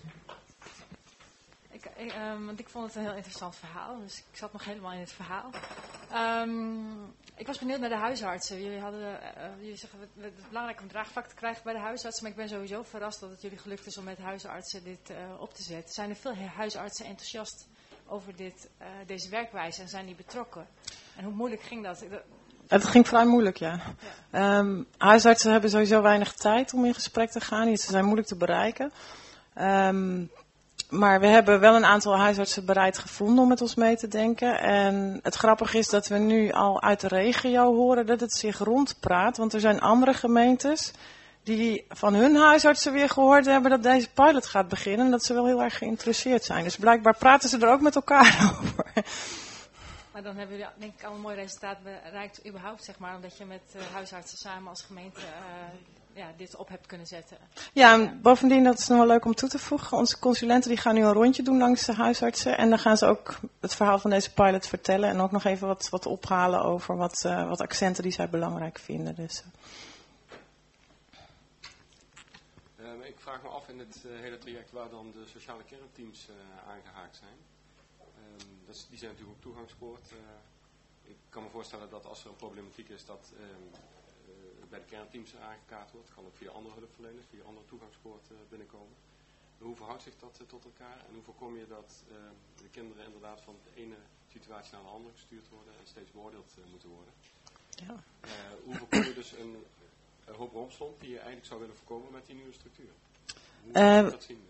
Want ik vond het een heel interessant verhaal, dus ik zat nog helemaal in het verhaal. Ik was benieuwd naar de huisartsen. Jullie zeggen het is belangrijk om draagvlak te krijgen bij de huisartsen, maar ik ben sowieso verrast dat het jullie gelukt is om met huisartsen dit op te zetten. Zijn er veel huisartsen enthousiast over deze werkwijze en zijn die betrokken? En hoe moeilijk ging dat? Het ging vrij moeilijk, ja. Huisartsen hebben sowieso weinig tijd om in gesprek te gaan. Ze zijn moeilijk te bereiken. Maar we hebben wel een aantal huisartsen bereid gevonden om met ons mee te denken. En het grappige is dat we nu al uit de regio horen dat het zich rondpraat. Want er zijn andere gemeentes die van hun huisartsen weer gehoord hebben dat deze pilot gaat beginnen. En dat ze wel heel erg geïnteresseerd zijn. Dus blijkbaar praten ze er ook met elkaar over. Maar dan hebben jullie denk ik al een mooi resultaat bereikt überhaupt, zeg maar. Omdat je met huisartsen samen als gemeente dit op hebt kunnen zetten. Ja, en bovendien, dat is nog wel leuk om toe te voegen. Onze consulenten die gaan nu een rondje doen langs de huisartsen. En dan gaan ze ook het verhaal van deze pilot vertellen. En ook nog even wat ophalen over wat accenten die zij belangrijk vinden. Dus. Ik vraag me af in het hele traject waar dan de sociale kernteams aangehaakt zijn. Die zijn natuurlijk ook toegangspoort. Ik kan me voorstellen dat als er een problematiek is dat bij de kernteams aangekaart wordt, kan ook via andere hulpverleners, via andere toegangspoorten binnenkomen. Hoe verhoudt zich dat tot elkaar en hoe voorkom je dat de kinderen inderdaad van de ene situatie naar de andere gestuurd worden en steeds beoordeeld moeten worden? Ja. Hoe voorkom je dus een hoop rompslomp die je eigenlijk zou willen voorkomen met die nieuwe structuur? Hoe moet je dat zien?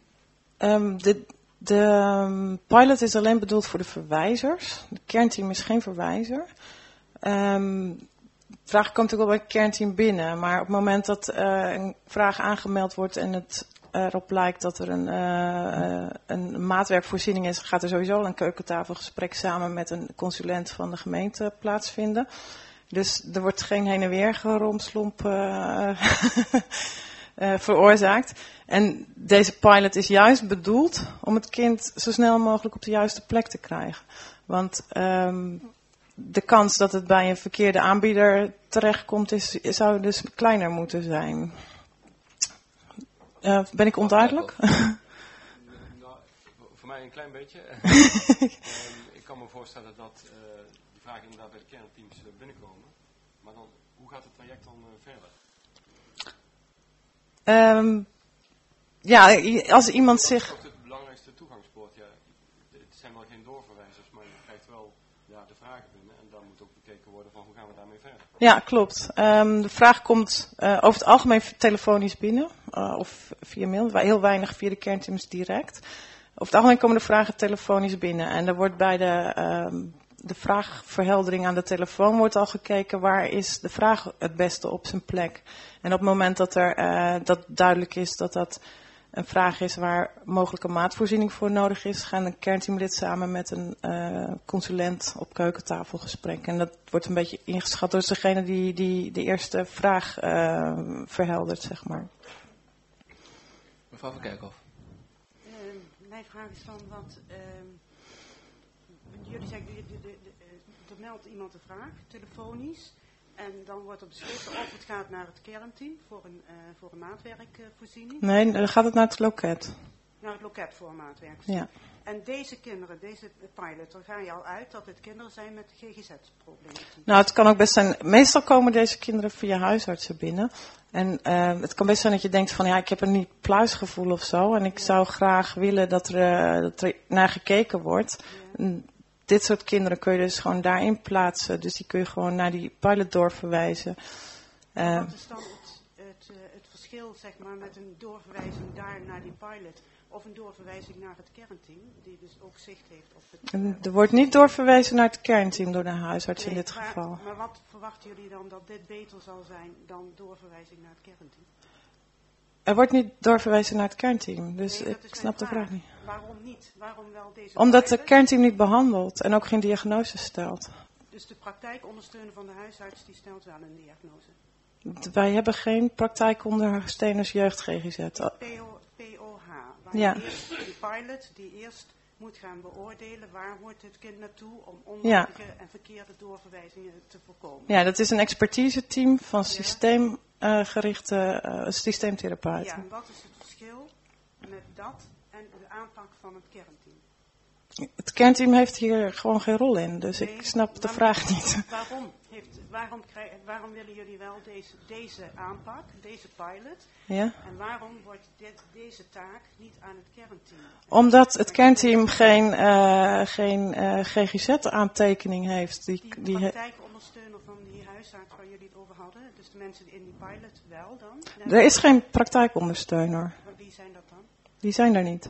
De pilot is alleen bedoeld voor de verwijzers. De kernteam is geen verwijzer. De vraag komt ook wel bij het kernteam binnen. Maar op het moment dat een vraag aangemeld wordt en het erop lijkt dat er een maatwerkvoorziening is, gaat er sowieso een keukentafelgesprek samen met een consulent van de gemeente plaatsvinden. Dus er wordt geen heen en weer gerompslomp veroorzaakt. En deze pilot is juist bedoeld om het kind zo snel mogelijk op de juiste plek te krijgen. Want de kans dat het bij een verkeerde aanbieder terechtkomt zou dus kleiner moeten zijn. Ben ik onduidelijk? Nou, voor mij een klein beetje. Ik kan me voorstellen dat die vragen inderdaad bij de kernteams binnenkomen. Maar dan, hoe gaat het traject dan verder? Als iemand zich... Dat is het belangrijkste toegangspoort. Ja. Het zijn wel geen doorverwijzers, maar je krijgt wel de vragen binnen. En dan moet ook bekeken worden van hoe gaan we daarmee verder. Ja, klopt. De vraag komt over het algemeen telefonisch binnen. Of via mail. Heel weinig via de kernteams direct. Over het algemeen komen de vragen telefonisch binnen. En er wordt bij de vraagverheldering aan de telefoon wordt al gekeken waar is de vraag het beste op zijn plek. En op het moment dat dat duidelijk is dat dat een vraag is waar mogelijke maatvoorziening voor nodig is, gaan een kernteamlid samen met een consulent op keukentafelgesprek. En dat wordt een beetje ingeschat door degene die de eerste vraag verheldert, zeg maar. Mevrouw van Kerkhoff. Mijn vraag is dan, want jullie zeggen, er meldt iemand een vraag, telefonisch. En dan wordt er besloten of het gaat naar het kernteam voor een maatwerkvoorziening. Nee, dan gaat het naar het loket. Naar het loket voor een maatwerkvoorziening. Ja. En deze kinderen, deze pilot, dan ga je al uit dat het kinderen zijn met GGZ-problematiek. Nou, het kan ook best zijn, meestal komen deze kinderen via huisartsen binnen. En het kan best zijn dat je denkt van, ja, ik heb een niet pluisgevoel of zo. En ik zou graag willen dat er naar gekeken wordt. Ja. Dit soort kinderen kun je dus gewoon daarin plaatsen. Dus die kun je gewoon naar die pilot doorverwijzen. Wat is dan het verschil, zeg maar, met een doorverwijzing daar naar die pilot of een doorverwijzing naar het kernteam, die dus ook zicht heeft op het... Er wordt niet doorverwezen naar het kernteam door de huisarts in dit geval. Maar wat verwachten jullie dan dat dit beter zal zijn dan doorverwijzing naar het kernteam? Er wordt niet doorverwezen naar het kernteam, dus nee, ik snap de vraag niet. Waarom niet? Waarom wel deze Omdat het kernteam niet behandelt en ook geen diagnose stelt. Dus de praktijkondersteuner van de huisarts die stelt wel een diagnose? Wij hebben geen praktijkondersteuners jeugd GGZ. POH, waar ja. Die pilot die eerst moet gaan beoordelen waar hoort het kind naartoe om onnodige en verkeerde doorverwijzingen te voorkomen. Ja, dat is een expertise-team van systeemgerichte systeemtherapeuten. Ja, en wat is het verschil met dat en de aanpak van het kernteam? Het kernteam heeft hier gewoon geen rol in, dus ik snap de vraag niet. Waarom willen jullie wel deze aanpak, deze pilot? Ja? En waarom wordt deze taak niet aan het kernteam? Omdat het kernteam geen GGZ-aantekening heeft. Die praktijkondersteuner van die huisarts waar jullie het over hadden, dus de mensen in die pilot wel dan? Er is geen praktijkondersteuner. Wie zijn dat dan? Die zijn er niet.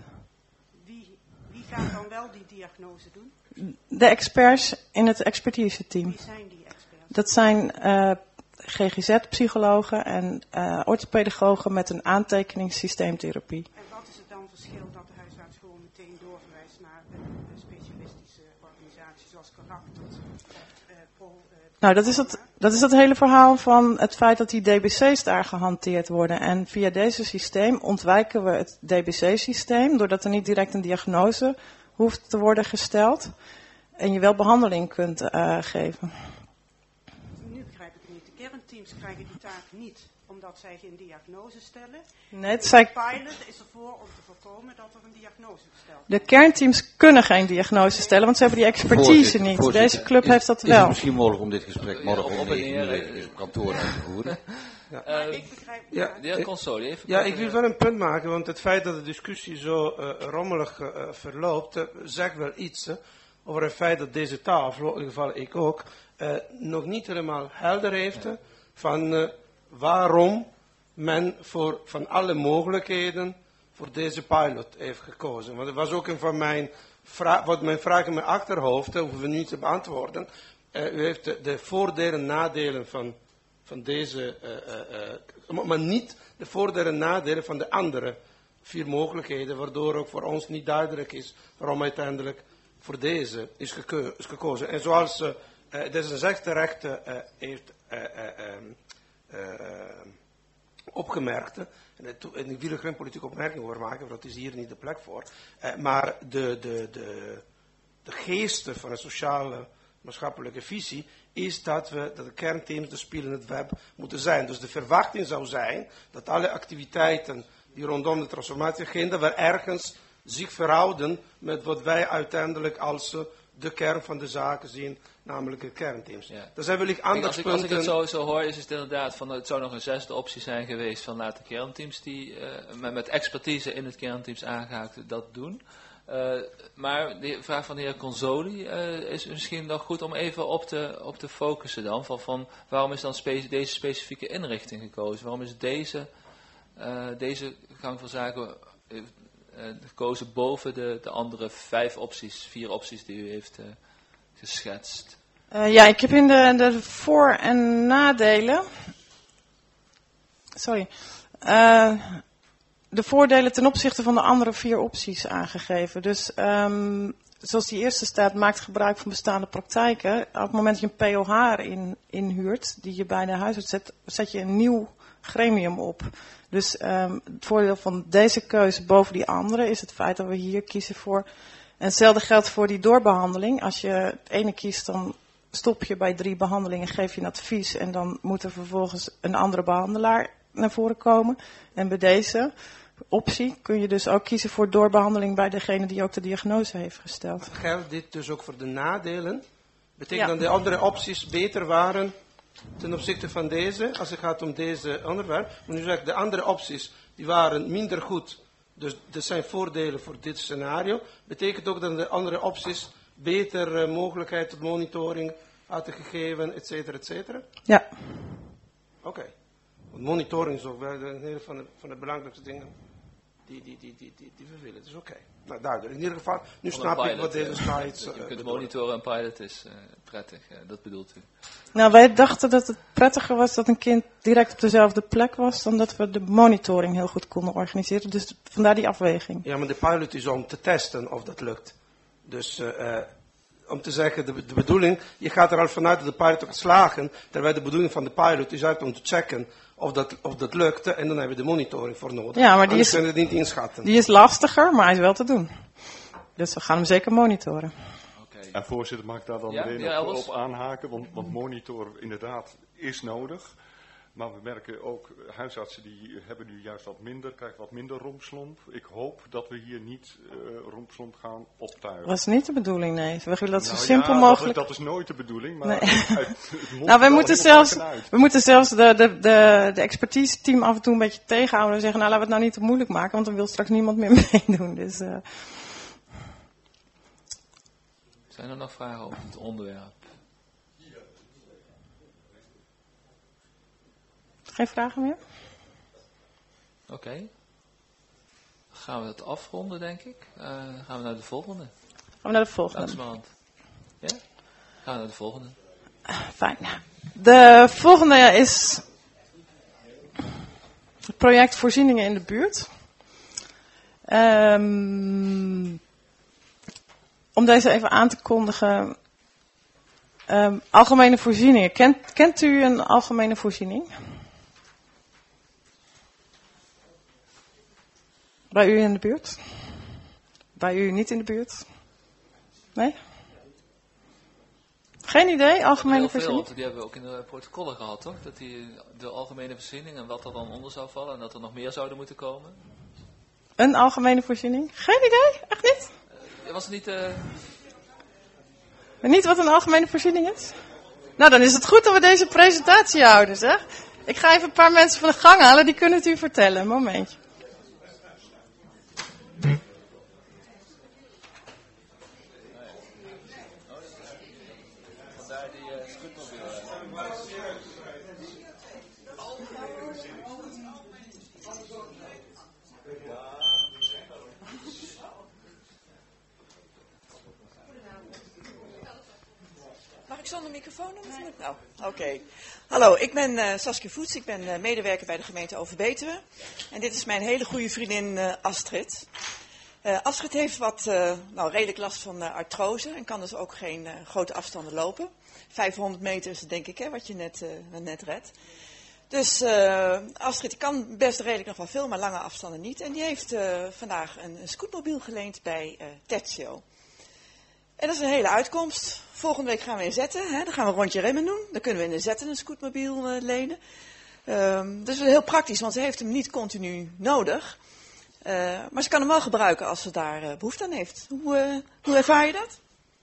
Wie gaat dan wel die diagnose doen? De experts in het expertise-team. Wie zijn die experts? Dat zijn GGZ-psychologen en orthopedagogen met een aantekeningssysteemtherapie. En wat is het dan verschil dat de huisarts gewoon meteen doorverwijst naar een specialistische organisatie zoals Karakter of dat is het hele verhaal van het feit dat die DBC's daar gehanteerd worden. En via deze systeem ontwijken we het DBC-systeem doordat er niet direct een diagnose hoeft te worden gesteld en je wel behandeling kunt geven. Nu begrijp ik het niet. De kernteams krijgen die taak niet, omdat zij geen diagnose stellen. Nee, De pilot is ervoor om te voorkomen dat er een diagnose gesteld wordt. de kernteams kunnen geen diagnose stellen, want ze hebben die expertise niet. Voorzitter, Deze club heeft dat Is het wel. misschien mogelijk om dit gesprek morgen op om en 9 neer, uur op kantoor uit te voeren? Ik begrijp Ja, De heer Consoli, even Ja, kort, ik wil wel een punt maken, want het feit dat de discussie zo rommelig verloopt, zegt wel iets over het feit dat deze tafel, in ieder geval ik ook, nog niet helemaal helder heeft van waarom men van alle mogelijkheden voor deze pilot heeft gekozen. Want dat was ook een van mijn vraag in mijn achterhoofd, hoeven we nu te beantwoorden. U heeft de voordelen en nadelen van deze, maar niet de voordelen en nadelen van de andere 4 mogelijkheden, waardoor ook voor ons niet duidelijk is waarom uiteindelijk voor deze is gekozen. En zoals D66 terecht heeft opgemerkt, en ik wil er geen politieke opmerking over maken, want dat is hier niet de plek voor, maar de geesten van een sociale maatschappelijke visie is dat de kernthemes de spelende web moeten zijn. Dus de verwachting zou zijn dat alle activiteiten die rondom de transformatieagenda wel ergens zich verhouden met wat wij uiteindelijk als de kern van de zaken zien, namelijk de kernteams. Ja. Er zijn wellicht andere Als ik punten. het zo hoor, is het inderdaad van, het zou nog een 6e optie zijn geweest van laten kernteams die met expertise in het kernteams aangehaakt dat doen. Maar de vraag van de heer Consoli is misschien nog goed om even op te focussen dan. Van waarom is dan deze specifieke inrichting gekozen? Waarom is deze gang van zaken gekozen boven de andere 4 opties die u heeft geschetst? Ja, ik heb in de voor- en nadelen. De voordelen ten opzichte van de andere 4 opties aangegeven. Dus zoals die eerste staat, maakt gebruik van bestaande praktijken. Op het moment dat je een POH inhuurt, die je bij de huisarts zet, zet je een nieuw gremium op. Dus het voordeel van deze keuze boven die andere is het feit dat we hier kiezen voor. En hetzelfde geldt voor die doorbehandeling. Als je het ene kiest, dan stop je bij 3 behandelingen, geef je een advies en dan moet er vervolgens een andere behandelaar naar voren komen. En bij deze optie kun je dus ook kiezen voor doorbehandeling bij degene die ook de diagnose heeft gesteld. Geldt dit dus ook voor de nadelen? Betekent dat de andere opties beter waren ten opzichte van deze, als het gaat om deze onderwerp? Maar nu zeg ik, de andere opties die waren minder goed, dus er zijn voordelen voor dit scenario. Betekent ook dat de andere opties beter mogelijkheid tot monitoring hadden gegeven, et cetera, et cetera? Ja. Oké. Want monitoring is ook wel een van de belangrijkste dingen die we willen. Dus oké. Nou, duidelijk. In ieder geval, nu snap ik wat deze slides je kunt monitoren en pilot is prettig, dat bedoelt u. Nou, wij dachten dat het prettiger was dat een kind direct op dezelfde plek was, dan dat we de monitoring heel goed konden organiseren. Dus vandaar die afweging. Ja, maar de pilot is om te testen of dat lukt. Dus om te zeggen, de bedoeling, je gaat er al vanuit dat de pilot gaat slagen, terwijl de bedoeling van de pilot is uit om te checken of dat lukte, en dan hebben we de monitoring voor nodig. Ja, maar die kunnen het niet inschatten. Die is lastiger, maar hij is wel te doen. Dus we gaan hem zeker monitoren. Okay. En voorzitter, mag ik daar dan meteen op aanhaken, want monitor inderdaad is nodig. Maar we merken ook, huisartsen die hebben nu juist krijgen wat minder rompslomp. Ik hoop dat we hier niet rompslomp gaan optuigen. Dat is niet de bedoeling, nee. We willen dat zo simpel mogelijk. Dat is nooit de bedoeling, maar nee. Nou, we moeten zelfs de expertise team af en toe een beetje tegenhouden en zeggen, nou, laten we het nou niet te moeilijk maken, want dan wil straks niemand meer meedoen. Dus, Zijn er nog vragen over het onderwerp? Geen vragen meer? Oké. Gaan we het afronden, denk ik. Gaan we naar de volgende. Gaan we naar de volgende. Langzamerhand. Ja? Gaan we naar de volgende. Fijn. De volgende is het project Voorzieningen in de buurt. Om deze even aan te kondigen. Algemene voorzieningen. Kent u een algemene voorziening? Bij u in de buurt? Bij u niet in de buurt? Nee? Geen idee, algemene Heel veel, voorziening? want die hebben we ook in de protocollen gehad, toch? Dat de algemene voorziening en wat er dan onder zou vallen en dat er nog meer zouden moeten komen. Een algemene voorziening? Geen idee? Echt niet? Was het niet... Niet wat een algemene voorziening is? Nou, dan is het goed dat we deze presentatie houden, zeg. Ik ga even een paar mensen van de gang halen, die kunnen het u vertellen. Een momentje. Mag ik zonder microfoon doen? Of moet? Nou, oké. Hallo, ik ben Saskia Voets. Ik ben medewerker bij de gemeente Overbetuwe. En dit is mijn hele goede vriendin Astrid. Astrid heeft wat redelijk last van artrose en kan dus ook geen grote afstanden lopen. 500 meter is het denk ik, hè, wat je net redt. Dus Astrid kan best redelijk nog wel veel, maar lange afstanden niet. En die heeft vandaag een scootmobiel geleend bij Tertio. En dat is een hele uitkomst. Volgende week gaan we in Zetten. Hè? Dan gaan we een rondje remmen doen. Dan kunnen we in Zetten een scootmobiel lenen. Dat is heel praktisch, want ze heeft hem niet continu nodig. Maar ze kan hem wel gebruiken als ze daar behoefte aan heeft. Hoe ervaar je dat?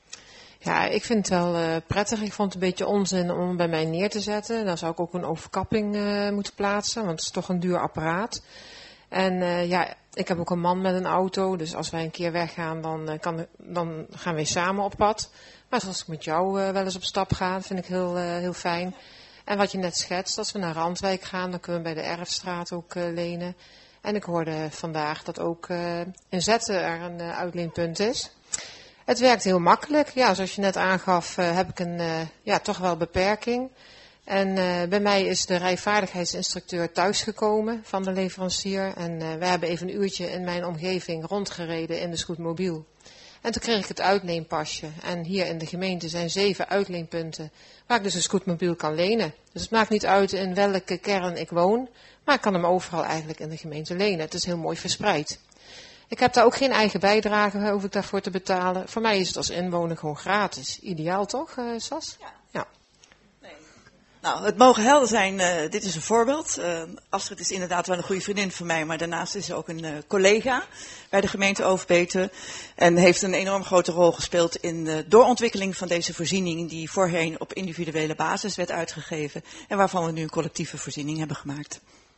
Ja, ik vind het wel prettig. Ik vond het een beetje onzin om hem bij mij neer te zetten. Dan zou ik ook een overkapping moeten plaatsen, want het is toch een duur apparaat. En ik heb ook een man met een auto, dus als wij een keer weggaan, dan gaan we samen op pad. Maar zoals ik met jou wel eens op stap ga, vind ik heel fijn. En wat je net schetst, als we naar Randwijk gaan, dan kunnen we bij de Erfstraat ook lenen. En ik hoorde vandaag dat ook in Zetten er een uitleenpunt is. Het werkt heel makkelijk. Ja, zoals je net aangaf, heb ik toch wel beperking. En bij mij is de rijvaardigheidsinstructeur thuisgekomen van de leverancier. En we hebben even een uurtje in mijn omgeving rondgereden in de scootmobiel. En toen kreeg ik het uitleenpasje. En hier in de gemeente zijn 7 uitleenpunten waar ik dus een scootmobiel kan lenen. Dus het maakt niet uit in welke kern ik woon, maar ik kan hem overal eigenlijk in de gemeente lenen. Het is heel mooi verspreid. Ik heb daar ook geen eigen bijdrage, hoef ik daarvoor te betalen. Voor mij is het als inwoner gewoon gratis. Ideaal toch, Sas? Ja. Ja. Nee. Nou, het mogen helder zijn, dit is een voorbeeld. Astrid is inderdaad wel een goede vriendin van mij, maar daarnaast is ze ook een collega bij de gemeente Overbetuwe. En heeft een enorm grote rol gespeeld in de doorontwikkeling van deze voorziening, die voorheen op individuele basis werd uitgegeven. En waarvan we nu een collectieve voorziening hebben gemaakt.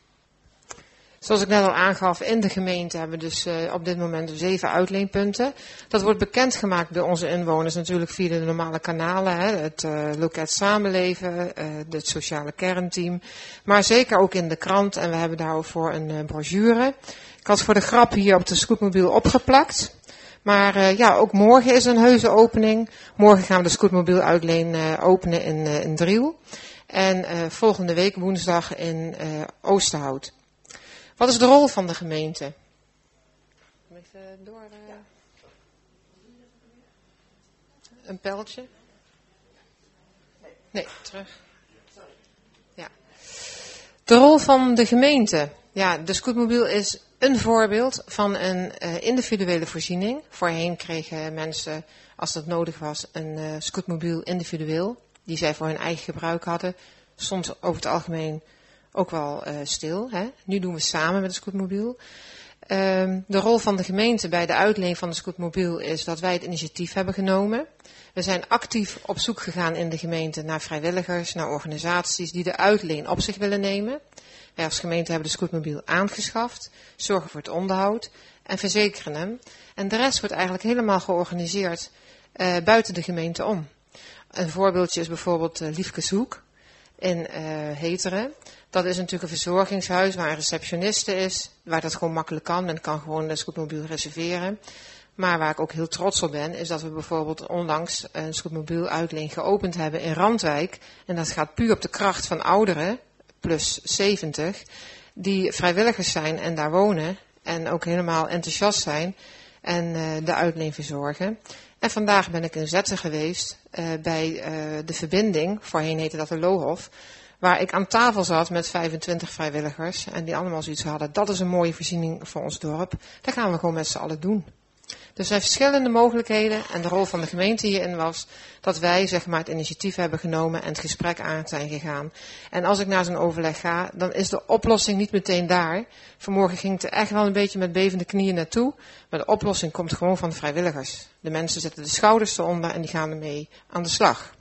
Zoals ik net al aangaf, in de gemeente hebben we dus op dit moment 7 uitleenpunten. Dat wordt bekendgemaakt bij onze inwoners natuurlijk via de normale kanalen. Hè, het loket samenleven, het sociale kernteam. Maar zeker ook in de krant en we hebben daarvoor een brochure. Ik had voor de grap hier op de scootmobiel opgeplakt. Maar ook morgen is een heuse opening. Morgen gaan we de scootmobiel uitleen openen in Driel. En volgende week woensdag in Oosterhout. Wat is de rol van de gemeente? Even door. Een pijltje? Nee, terug. Ja. De rol van de gemeente. Ja, de scootmobiel is een voorbeeld van een individuele voorziening. Voorheen kregen mensen, als dat nodig was, een scootmobiel individueel. Die zij voor hun eigen gebruik hadden. Soms over het algemeen ook wel stil. Hè? Nu doen we samen met de scootmobiel. De rol van de gemeente bij de uitleen van de scootmobiel is dat wij het initiatief hebben genomen. We zijn actief op zoek gegaan in de gemeente naar vrijwilligers, naar organisaties die de uitleen op zich willen nemen. Wij als gemeente hebben de scootmobiel aangeschaft, zorgen voor het onderhoud en verzekeren hem. En de rest wordt eigenlijk helemaal georganiseerd buiten de gemeente om. Een voorbeeldje is bijvoorbeeld Liefkeshoek in Heteren. Dat is natuurlijk een verzorgingshuis waar een receptioniste is, waar dat gewoon makkelijk kan. Men kan gewoon de scootmobiel reserveren. Maar waar ik ook heel trots op ben, is dat we bijvoorbeeld onlangs een scootmobiel uitleen geopend hebben in Randwijk. En dat gaat puur op de kracht van ouderen, plus 70, die vrijwilligers zijn en daar wonen. En ook helemaal enthousiast zijn en de uitleen verzorgen. En vandaag ben ik in Zetten geweest bij de verbinding, voorheen heette dat de Lohof, waar ik aan tafel zat met 25 vrijwilligers en die allemaal zoiets hadden. Dat is een mooie voorziening voor ons dorp. Dat gaan we gewoon met z'n allen doen. Dus er zijn verschillende mogelijkheden en de rol van de gemeente hierin was dat wij zeg maar het initiatief hebben genomen en het gesprek aan zijn gegaan. En als ik naar zo'n overleg ga, dan is de oplossing niet meteen daar. Vanmorgen ging het er echt wel een beetje met bevende knieën naartoe, maar de oplossing komt gewoon van de vrijwilligers. De mensen zetten de schouders eronder en die gaan ermee aan de slag.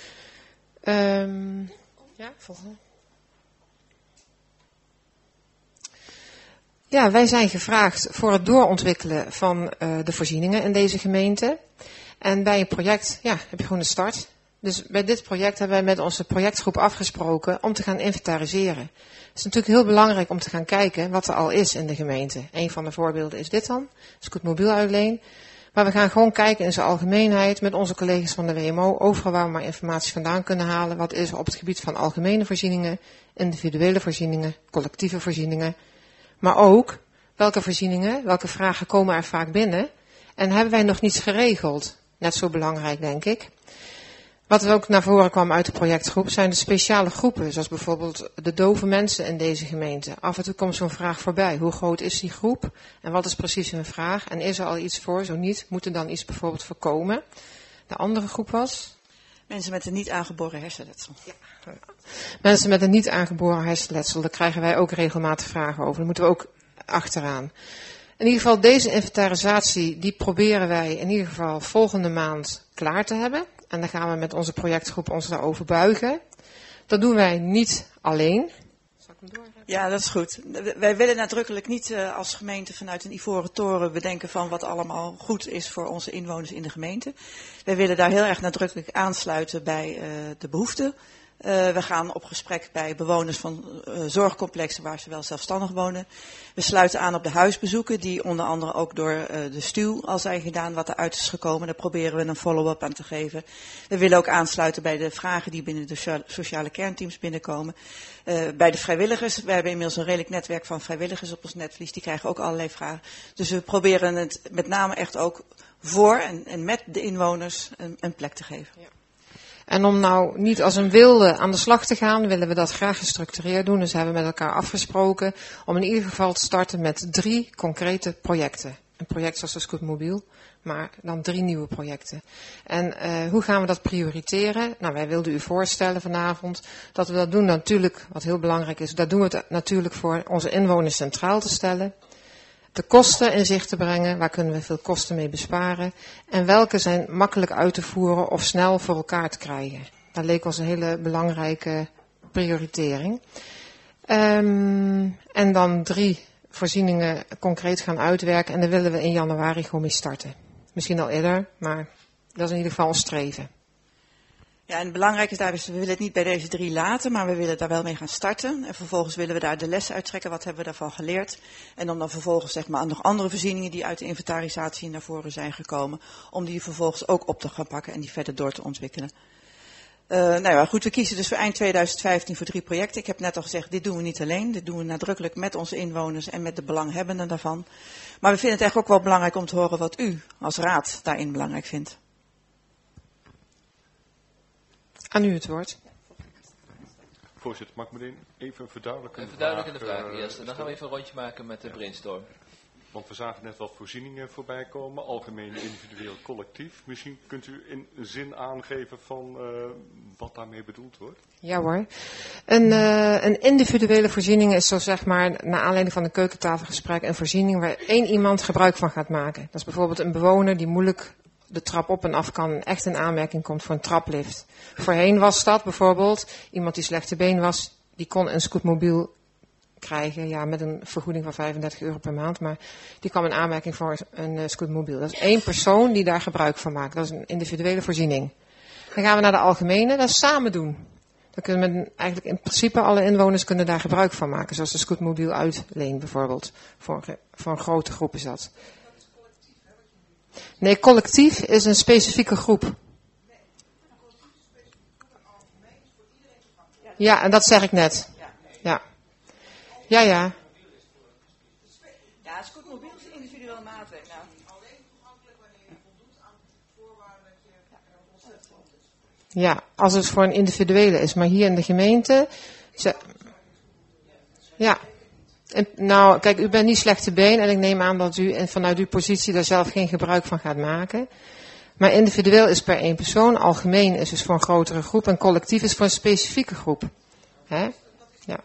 Ja, volgende. Ja, wij zijn gevraagd voor het doorontwikkelen van de voorzieningen in deze gemeente. En bij een project, ja, heb je gewoon een start. Dus bij dit project hebben wij met onze projectgroep afgesproken om te gaan inventariseren. Het is natuurlijk heel belangrijk om te gaan kijken wat er al is in de gemeente. Een van de voorbeelden is dit dan, scootmobiel uitleen. Maar we gaan gewoon kijken in zijn algemeenheid met onze collega's van de WMO, overal waar we maar informatie vandaan kunnen halen. Wat is er op het gebied van algemene voorzieningen, individuele voorzieningen, collectieve voorzieningen. Maar ook, welke voorzieningen, welke vragen komen er vaak binnen? En hebben wij nog niets geregeld? Net zo belangrijk, denk ik. Wat er ook naar voren kwam uit de projectgroep zijn de speciale groepen. Zoals bijvoorbeeld de dove mensen in deze gemeente. Af en toe komt zo'n vraag voorbij. Hoe groot is die groep? En wat is precies hun vraag? En is er al iets voor? Zo niet, moet er dan iets bijvoorbeeld voorkomen? De andere groep was? Mensen met een niet aangeboren hersenletsel. Ja. Mensen met een niet aangeboren hersenletsel, daar krijgen wij ook regelmatig vragen over. Daar moeten we ook achteraan. In ieder geval deze inventarisatie, die proberen wij in ieder geval volgende maand klaar te hebben. En dan gaan we met onze projectgroep ons daarover buigen. Dat doen wij niet alleen. Zal ik hem doorgeven? Ja, dat is goed. Wij willen nadrukkelijk niet als gemeente vanuit een ivoren toren bedenken van wat allemaal goed is voor onze inwoners in de gemeente. Wij willen daar heel erg nadrukkelijk aansluiten bij de behoeften. We gaan op gesprek bij bewoners van zorgcomplexen waar ze wel zelfstandig wonen. We sluiten aan op de huisbezoeken die onder andere ook door de stuw al zijn gedaan wat eruit is gekomen. Daar proberen we een follow-up aan te geven. We willen ook aansluiten bij de vragen die binnen de sociale kernteams binnenkomen. Bij de vrijwilligers, we hebben inmiddels een redelijk netwerk van vrijwilligers op ons netvlies. Die krijgen ook allerlei vragen. Dus we proberen het met name echt ook voor en met de inwoners een plek te geven. Ja. En om nou niet als een wilde aan de slag te gaan, willen we dat graag gestructureerd doen. Dus hebben we met elkaar afgesproken om in ieder geval te starten met 3 concrete projecten. Een project zoals de scootmobiel, maar dan 3 nieuwe projecten. En hoe gaan we dat prioriteren? Nou, wij wilden u voorstellen vanavond dat we dat doen natuurlijk, wat heel belangrijk is, dat doen we het natuurlijk voor onze inwoners centraal te stellen. De kosten in zicht te brengen, waar kunnen we veel kosten mee besparen. En welke zijn makkelijk uit te voeren of snel voor elkaar te krijgen. Dat leek ons een hele belangrijke prioritering. En dan 3 voorzieningen concreet gaan uitwerken. En daar willen we in januari gewoon mee starten. Misschien al eerder, maar dat is in ieder geval ons streven. Ja, en het belangrijke is daar is, we willen het niet bij deze 3 laten, maar we willen daar wel mee gaan starten. En vervolgens willen we daar de lessen uittrekken, wat hebben we daarvan geleerd. En om dan vervolgens zeg maar nog andere voorzieningen die uit de inventarisatie naar voren zijn gekomen, om die vervolgens ook op te gaan pakken en die verder door te ontwikkelen. Nou ja, goed, we kiezen dus voor eind 2015 voor 3 projecten. Ik heb net al gezegd, dit doen we niet alleen. Dit doen we nadrukkelijk met onze inwoners en met de belanghebbenden daarvan. Maar we vinden het eigenlijk ook wel belangrijk om te horen wat u als raad daarin belangrijk vindt. Aan u het woord. Voorzitter, mag ik meteen even een verduidelijkende vraag eerst. En dan gaan we even een rondje maken met de brainstorm. Want we zagen net wat voorzieningen voorbij komen. Algemeen, individueel, collectief. Misschien kunt u in een zin aangeven van wat daarmee bedoeld wordt? Ja hoor. Een individuele voorziening is zo zeg maar, naar aanleiding van een keukentafelgesprek, een voorziening waar 1 iemand gebruik van gaat maken. Dat is bijvoorbeeld een bewoner die moeilijk de trap op en af kan en echt in aanmerking komt voor een traplift. Voorheen was dat bijvoorbeeld, iemand die slechte been was, die kon een scootmobiel krijgen, ja, met een vergoeding van €35 per maand, maar die kwam in aanmerking voor een scootmobiel. Dat is 1 persoon die daar gebruik van maakt. Dat is een individuele voorziening. Dan gaan we naar de algemene, dat is samen doen. Dan kunnen we eigenlijk in principe alle inwoners kunnen daar gebruik van maken, zoals de scootmobiel uitleen bijvoorbeeld. Voor een grote groep is dat. Nee, collectief is een specifieke groep. Ja, en dat zeg ik net. Ja. Ja, ja. Ja, scootmobiel is een individuele maatwerk. Nou. Alleen toegankelijk wanneer je voldoet aan de voorwaarden dat je Ja, als het voor een individuele is. Maar hier in de gemeente... Ja. Nou, kijk, u bent niet slechte been en ik neem aan dat u vanuit uw positie daar zelf geen gebruik van gaat maken. Maar individueel is per één persoon, algemeen is dus voor een grotere groep en collectief is voor een specifieke groep. Hè? Ja.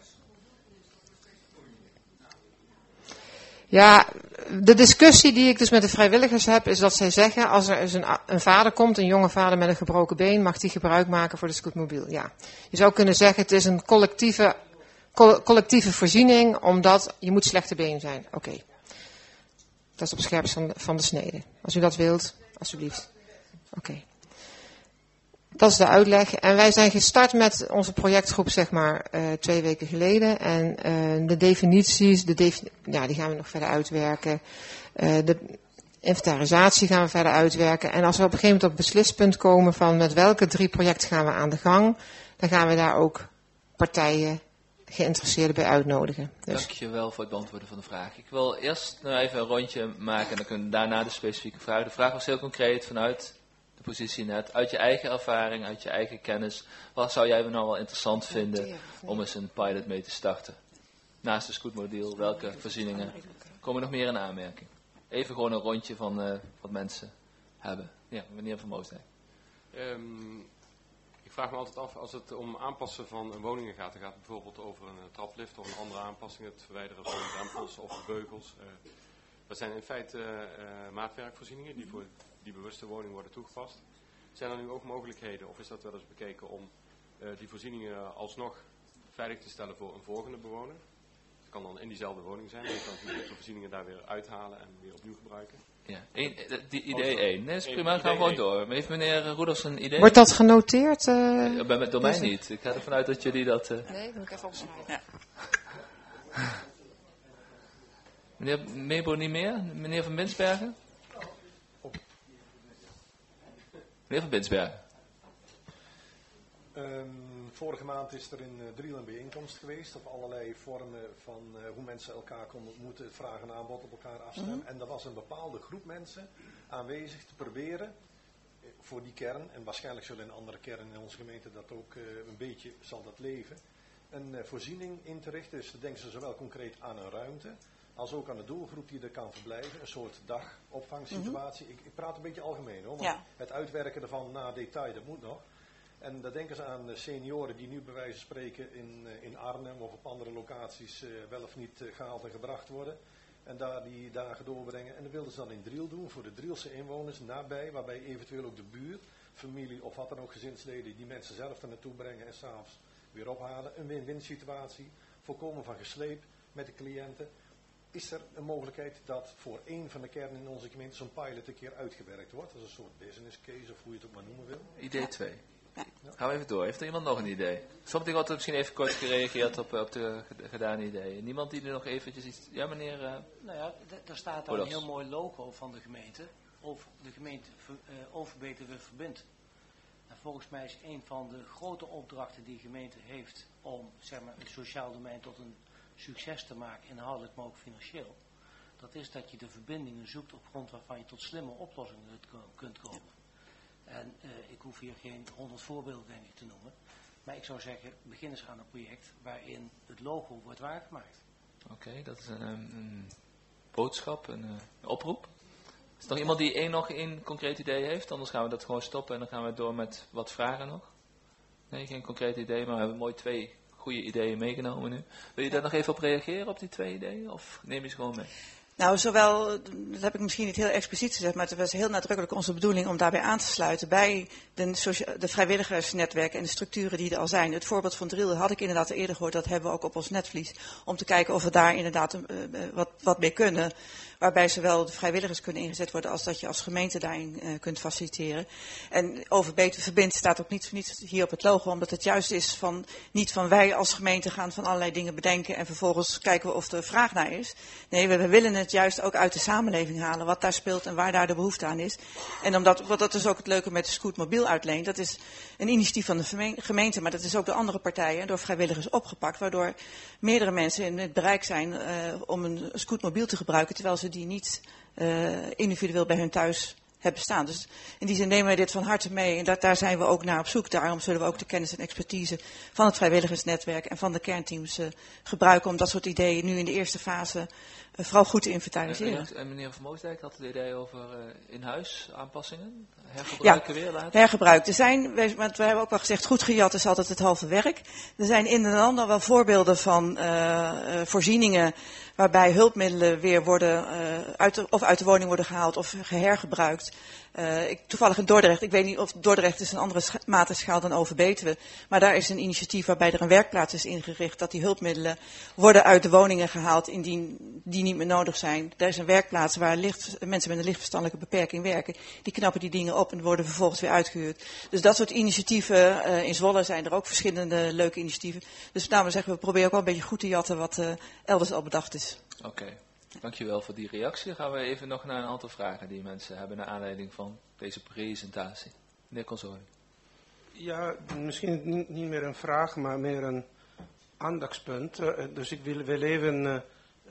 Ja, de discussie die ik dus met de vrijwilligers heb, is dat zij zeggen, als er eens een vader komt, een jonge vader met een gebroken been, mag die gebruik maken voor de scootmobiel. Ja. Je zou kunnen zeggen, het is een collectieve voorziening, omdat je moet slechte been zijn. Oké. Dat is op scherp van de snede. Als u dat wilt, alsjeblieft. Oké. Dat is de uitleg. En wij zijn gestart met onze projectgroep, zeg maar, 2 weken geleden. En de definities, die gaan we nog verder uitwerken. De inventarisatie gaan we verder uitwerken. En als we op een gegeven moment op het beslispunt komen van met welke 3 projecten gaan we aan de gang, dan gaan we daar ook partijen, geïnteresseerden bij uitnodigen. Dus. Dank je wel voor het beantwoorden van de vraag. Ik wil eerst nou even een rondje maken en dan kunnen we daarna de specifieke vraag. De vraag was heel concreet vanuit de positie net, uit je eigen ervaring, uit je eigen kennis. Wat zou jij nou wel interessant vinden om eens een pilot mee te starten? Naast de scootmobiel, welke voorzieningen komen nog meer in aanmerking? Even gewoon een rondje van wat mensen hebben. Ja, meneer Van Moosdijk. Ik vraag me altijd af, als het om aanpassen van woningen gaat, dan gaat het bijvoorbeeld over een traplift of een andere aanpassing, het verwijderen van drempels of beugels. Dat zijn in feite maatwerkvoorzieningen die voor die bewuste woning worden toegepast. Zijn er nu ook mogelijkheden, of is dat wel eens bekeken, om die voorzieningen alsnog veilig te stellen voor een volgende bewoner? Het kan dan in diezelfde woning zijn, maar je kan de voorzieningen daar weer uithalen en weer opnieuw gebruiken. Ja, idee 1. Nee, dat is prima, gaan we gewoon door. Maar heeft meneer Roeders een idee? Wordt dat genoteerd? Door mij niet. Ik ga ervan uit dat jullie dat... Nee, dat moet ik even opschrijven. Ja. Meneer Mebo niet meer? Meneer Van Binsbergen? Meneer Van Binsbergen. Vorige maand is er in Driel een bijeenkomst geweest op allerlei vormen van hoe mensen elkaar konden ontmoeten, vraag en aanbod op elkaar afstemmen. En er was een bepaalde groep mensen aanwezig te proberen voor die kern, en waarschijnlijk zullen in andere kernen in onze gemeente dat ook een beetje zal dat leven, een voorziening in te richten. Dus dan denken ze zowel concreet aan een ruimte, als ook aan de doelgroep die er kan verblijven. Een soort dagopvangsituatie. Ik praat een beetje algemeen hoor, maar het uitwerken ervan na detail, dat moet nog. En dan denken ze aan senioren die nu bij wijze van spreken in Arnhem of op andere locaties wel of niet gehaald en gebracht worden. En daar die dagen doorbrengen. En dat wilden ze dan in Driel doen voor de Drielse inwoners nabij. Waarbij eventueel ook de buurt, familie of wat dan ook gezinsleden die mensen zelf er naartoe brengen en s'avonds weer ophalen. Een win-win situatie. Voorkomen van gesleep met de cliënten. Is er een mogelijkheid dat voor één van de kernen in onze gemeente zo'n pilot een keer uitgewerkt wordt? Dat is een soort business case of hoe je het ook maar noemen wil. Idee 2. Ja. Gaan we even door. Heeft er iemand nog een idee? Sommigen had misschien even kort gereageerd op de gedane ideeën. Niemand die er nog eventjes iets... Ja, meneer... Nou ja, daar staat daar een heel mooi logo van de gemeente. De gemeente Overbetuwe verbindt. En volgens mij is een van de grote opdrachten die de gemeente heeft om, zeg maar, het sociaal domein tot een succes te maken, inhoudelijk maar ook financieel. Dat is dat je de verbindingen zoekt op grond waarvan je tot slimme oplossingen kunt komen. En ik hoef hier geen 100 voorbeelden denk ik te noemen. Maar ik zou zeggen, begin eens aan een project waarin het logo wordt waargemaakt. Oké, dat is een boodschap, een oproep. Is er nog iemand die nog één concreet idee heeft? Anders gaan we dat gewoon stoppen en dan gaan we door met wat vragen nog. Nee, geen concreet idee, maar we hebben mooi 2 goede ideeën meegenomen nu. Wil je daar nog even op reageren, op die 2 ideeën? Of neem je ze gewoon mee? Nou, zowel, dat heb ik misschien niet heel expliciet gezegd, maar het was heel nadrukkelijk onze bedoeling om daarbij aan te sluiten bij de vrijwilligersnetwerken en de structuren die er al zijn. Het voorbeeld van Driel had ik inderdaad eerder gehoord, dat hebben we ook op ons netvlies, om te kijken of we daar inderdaad wat mee kunnen. Waarbij zowel de vrijwilligers kunnen ingezet worden als dat je als gemeente daarin kunt faciliteren. En Overbetuwe verbindt staat ook niet hier op het logo, omdat het juist is niet van wij als gemeente gaan van allerlei dingen bedenken en vervolgens kijken we of er vraag naar is. Nee, we willen het juist ook uit de samenleving halen, wat daar speelt en waar daar de behoefte aan is. En dat is ook het leuke met de scootmobiel uitleen. Dat is een initiatief van de gemeente, maar dat is ook door andere partijen, door vrijwilligers opgepakt, waardoor meerdere mensen in het bereik zijn om een scootmobiel te gebruiken, terwijl ze die niet individueel bij hun thuis hebben staan. Dus in die zin nemen wij dit van harte mee en daar zijn we ook naar op zoek. Daarom zullen we ook de kennis en expertise van het vrijwilligersnetwerk en van de kernteams gebruiken om dat soort ideeën nu in de eerste fase vooral goed te inventariseren. En meneer Van Moosdijk had het idee over in-huis aanpassingen, hergebruiken weer laten? Hergebruik. Want we hebben ook wel gezegd, goed gejat is altijd het halve werk. Er zijn in en ander wel voorbeelden van voorzieningen waarbij hulpmiddelen weer worden uit de woning worden gehaald of hergebruikt. Toevallig in Dordrecht, ik weet niet of Dordrecht is een andere maat en schaal dan Overbetuwe, maar daar is een initiatief waarbij er een werkplaats is ingericht dat die hulpmiddelen worden uit de woningen gehaald indien die niet meer nodig zijn. Daar is een werkplaats waar mensen met een lichtverstandelijke beperking werken. Die knappen die dingen op en worden vervolgens weer uitgehuurd. Dus dat soort initiatieven, in Zwolle zijn er ook verschillende leuke initiatieven. Dus daarom zeggen we proberen ook wel een beetje goed te jatten wat elders al bedacht is. Oké. Dankjewel voor die reactie. Dan gaan we even nog naar een aantal vragen die mensen hebben naar aanleiding van deze presentatie. Meneer Consoli. Ja, misschien niet meer een vraag, maar meer een aandachtspunt. Dus ik wil even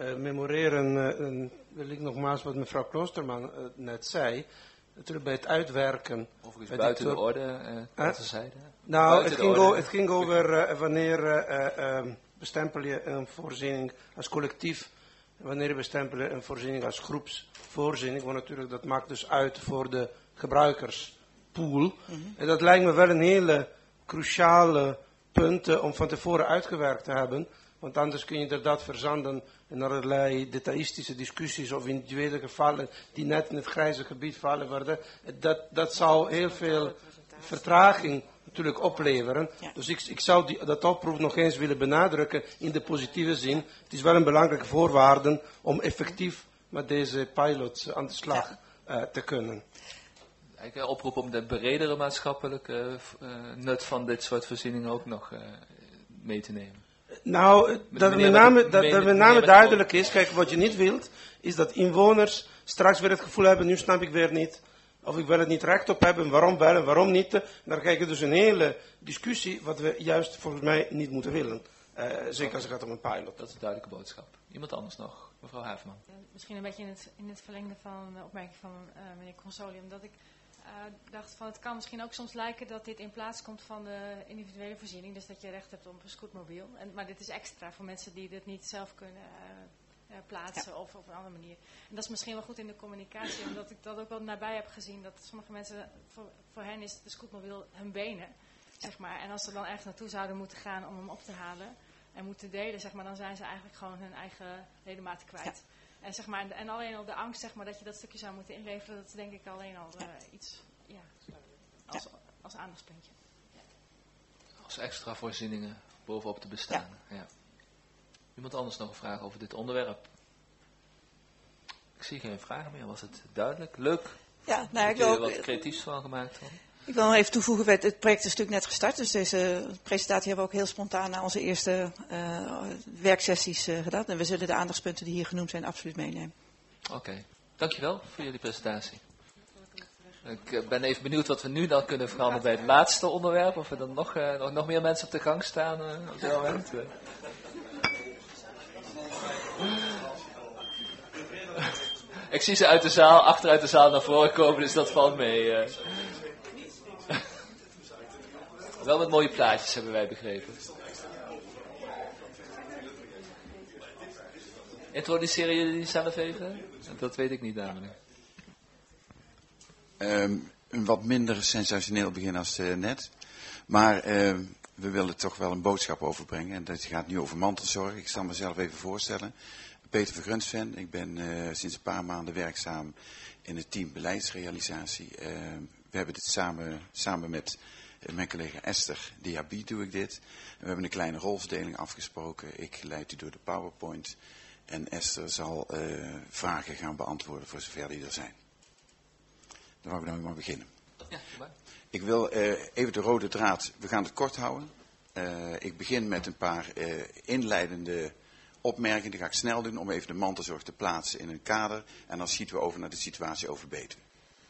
memoreren, wil ik nogmaals wat mevrouw Kloosterman net zei. Natuurlijk bij het uitwerken. Overigens buiten de orde, wat ze zeiden. Nou, het ging over wanneer bestempel je een voorziening als collectief. Wanneer bestempelen je een voorziening als groepsvoorziening, want natuurlijk dat maakt dus uit voor de gebruikerspool. En dat lijkt me wel een hele cruciale punt om van tevoren uitgewerkt te hebben, want anders kun je inderdaad verzanden in allerlei detaïstische discussies of individuele gevallen die net in het grijze gebied vallen. Dat zou heel veel vertraging natuurlijk opleveren. Ja. Dus ik zou dat oproep nog eens willen benadrukken in de positieve zin. Het is wel een belangrijke voorwaarde om effectief met deze pilots aan de slag te kunnen. Ik oproep om de bredere maatschappelijke nut van dit soort voorzieningen ook nog mee te nemen. Nou, dat met name duidelijk is, kijk, wat je niet wilt, is dat inwoners straks weer het gevoel hebben, nu snap ik weer niet. Of ik wil het niet recht op hebben, waarom wel en waarom niet. Daar krijg je dus een hele discussie, wat we juist volgens mij niet moeten willen. Zeker als het gaat om een pilot. Dat is een duidelijke boodschap. Iemand anders nog? Mevrouw Huifman. Misschien een beetje in het verlengde van de opmerking van meneer Consoli. Omdat ik dacht van het kan misschien ook soms lijken dat dit in plaats komt van de individuele voorziening. Dus dat je recht hebt op een scootmobiel. Maar dit is extra voor mensen die dit niet zelf kunnen plaatsen of op een andere manier. En dat is misschien wel goed in de communicatie, omdat ik dat ook wel nabij heb gezien, dat sommige mensen, voor hen is de scootmobiel hun benen, zeg maar. En als ze dan ergens naartoe zouden moeten gaan om hem op te halen en moeten delen, zeg maar, dan zijn ze eigenlijk gewoon hun eigen ledematen kwijt. Ja. En, zeg maar, en alleen al de angst, zeg maar, dat je dat stukje zou moeten inleveren, dat is denk ik alleen al iets, als aandachtspuntje. Ja. Als extra voorzieningen bovenop te bestaan. Ja. Iemand anders nog een vraag over dit onderwerp? Ik zie geen vragen meer. Was het duidelijk? Leuk. Ja, nou, ik wil wat creatiefs van gemaakt. Ik wil nog even toevoegen, het project is natuurlijk net gestart. Dus deze presentatie hebben we ook heel spontaan na onze eerste werksessies gedaan. En we zullen de aandachtspunten die hier genoemd zijn absoluut meenemen. Oké. Dankjewel voor jullie presentatie. Ik ben even benieuwd wat we nu dan kunnen veranderen bij het laatste onderwerp. Of er dan nog meer mensen op de gang staan op dit moment. Ik zie ze uit de zaal, achteruit de zaal naar voren komen, dus dat valt mee. Wel met mooie plaatjes hebben wij begrepen. Introduceren jullie zelf even? Dat weet ik niet namelijk. Een wat minder sensationeel begin als net. Maar we willen toch wel een boodschap overbrengen. En dat gaat nu over mantelzorg. Ik zal mezelf even voorstellen. Peter Vergunsven. Ik ben sinds een paar maanden werkzaam in het team beleidsrealisatie. We hebben dit samen met mijn collega Esther Diaby doe ik dit. En we hebben een kleine rolverdeling afgesproken. Ik leid u door de PowerPoint. En Esther zal vragen gaan beantwoorden voor zover die er zijn. Dan wou ik nou maar beginnen. Ja, ik wil even de rode draad, we gaan het kort houden. Ik begin met een paar inleidende opmerkingen. Die ga ik snel doen om even de mantelzorg te plaatsen in een kader. En dan schieten we over naar de situatie over Betuwe.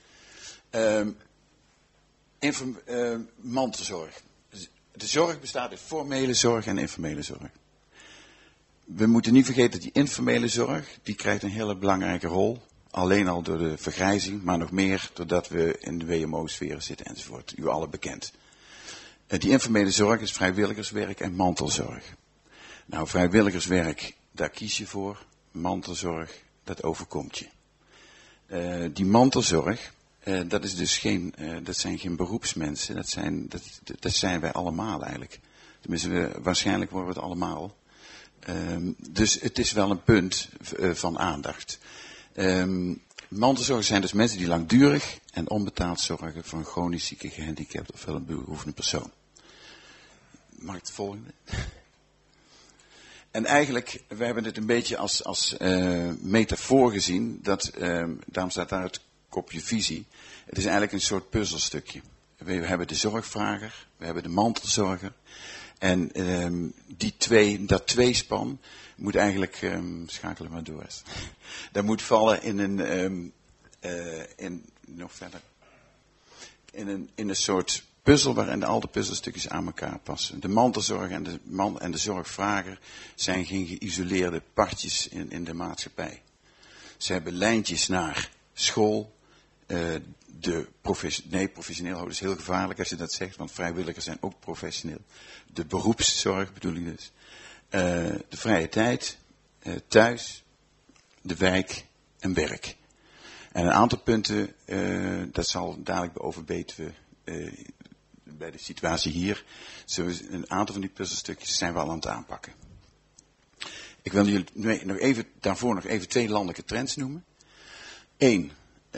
Mantelzorg. De zorg bestaat uit formele zorg en informele zorg. We moeten niet vergeten dat die informele zorg, die krijgt een hele belangrijke rol. alleen al door de vergrijzing, maar nog meer doordat we in de WMO-sfeer zitten enzovoort. U allen bekend. Die informele zorg is vrijwilligerswerk en mantelzorg. Nou, vrijwilligerswerk, daar kies je voor. Mantelzorg, dat overkomt je. Die mantelzorg, dat is dus dat zijn geen beroepsmensen. Dat zijn wij allemaal eigenlijk. Tenminste, waarschijnlijk worden we het allemaal. Dus het is wel een punt van aandacht. Mantelzorgers zijn dus mensen die langdurig en onbetaald zorgen voor een chronisch zieke, gehandicapt of wel een behoevende persoon. Mag ik het volgende? En eigenlijk, we hebben het een beetje als metafoor gezien, daarom staat daar het kopje visie. Het is eigenlijk een soort puzzelstukje. We hebben de zorgvrager, we hebben de mantelzorger. En dat tweespan moet eigenlijk, schakelen maar door. Dat moet vallen in een soort puzzel waarin al de puzzelstukjes aan elkaar passen. De mantelzorger en de zorgvrager zijn geen geïsoleerde partjes in de maatschappij. Ze hebben lijntjes naar school. Professioneel is heel gevaarlijk als je dat zegt, want vrijwilligers zijn ook professioneel. De beroepszorg bedoel ik dus. De vrije tijd, thuis, de wijk en werk. En een aantal punten, dat zal dadelijk bij Overbetuwe, bij de situatie hier, een aantal van die puzzelstukjes zijn we al aan het aanpakken. Ik wil jullie daarvoor nog even 2 landelijke trends noemen. 1,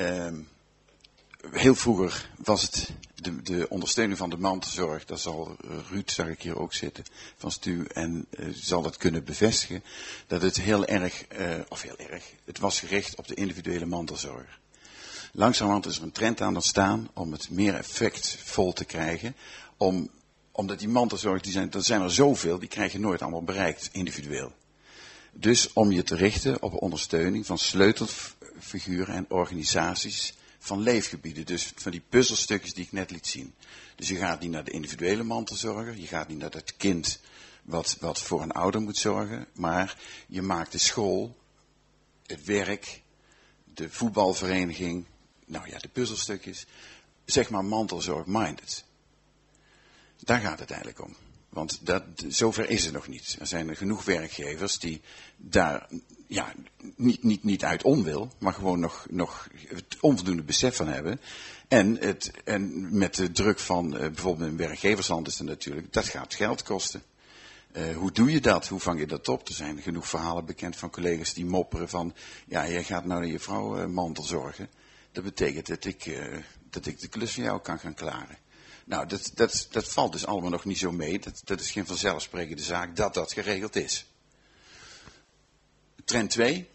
heel vroeger was het de ondersteuning van de mantelzorg, dat zal Ruud, zag ik hier ook zitten, van STU, en zal dat kunnen bevestigen, dat het het was gericht op de individuele mantelzorg. Langzamerhand is er een trend aan ontstaan om het meer effectvol te krijgen, omdat die mantelzorg, er zijn er zoveel, die krijg je nooit allemaal bereikt, individueel. Dus om je te richten op ondersteuning van sleutelfiguren en organisaties van leefgebieden. Dus van die puzzelstukjes die ik net liet zien. Dus je gaat niet naar de individuele mantelzorger, je gaat niet naar het kind wat voor een ouder moet zorgen, maar je maakt de school, het werk, de voetbalvereniging, de puzzelstukjes, zeg maar mantelzorg-minded. Daar gaat het eigenlijk om. Want zover is het nog niet. Er zijn genoeg werkgevers die daar niet uit onwil, maar gewoon nog het onvoldoende besef van hebben. En met de druk van bijvoorbeeld een werkgevershand is het natuurlijk, dat gaat geld kosten. Hoe doe je dat? Hoe vang je dat op? Er zijn genoeg verhalen bekend van collega's die mopperen van, jij gaat nou naar je vrouw mantelzorgen. Dat betekent dat ik de klus van jou kan gaan klaren. Nou, dat valt dus allemaal nog niet zo mee. Dat is geen vanzelfsprekende zaak dat geregeld is. Trend 2.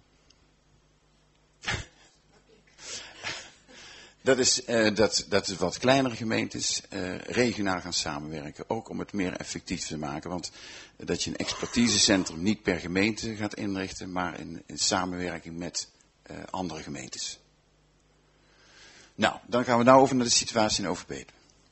Dat is dat wat kleinere gemeentes regionaal gaan samenwerken. Ook om het meer effectief te maken. Want dat je een expertisecentrum niet per gemeente gaat inrichten, maar in samenwerking met andere gemeentes. Nou, dan gaan we over naar de situatie in Overbetuwe.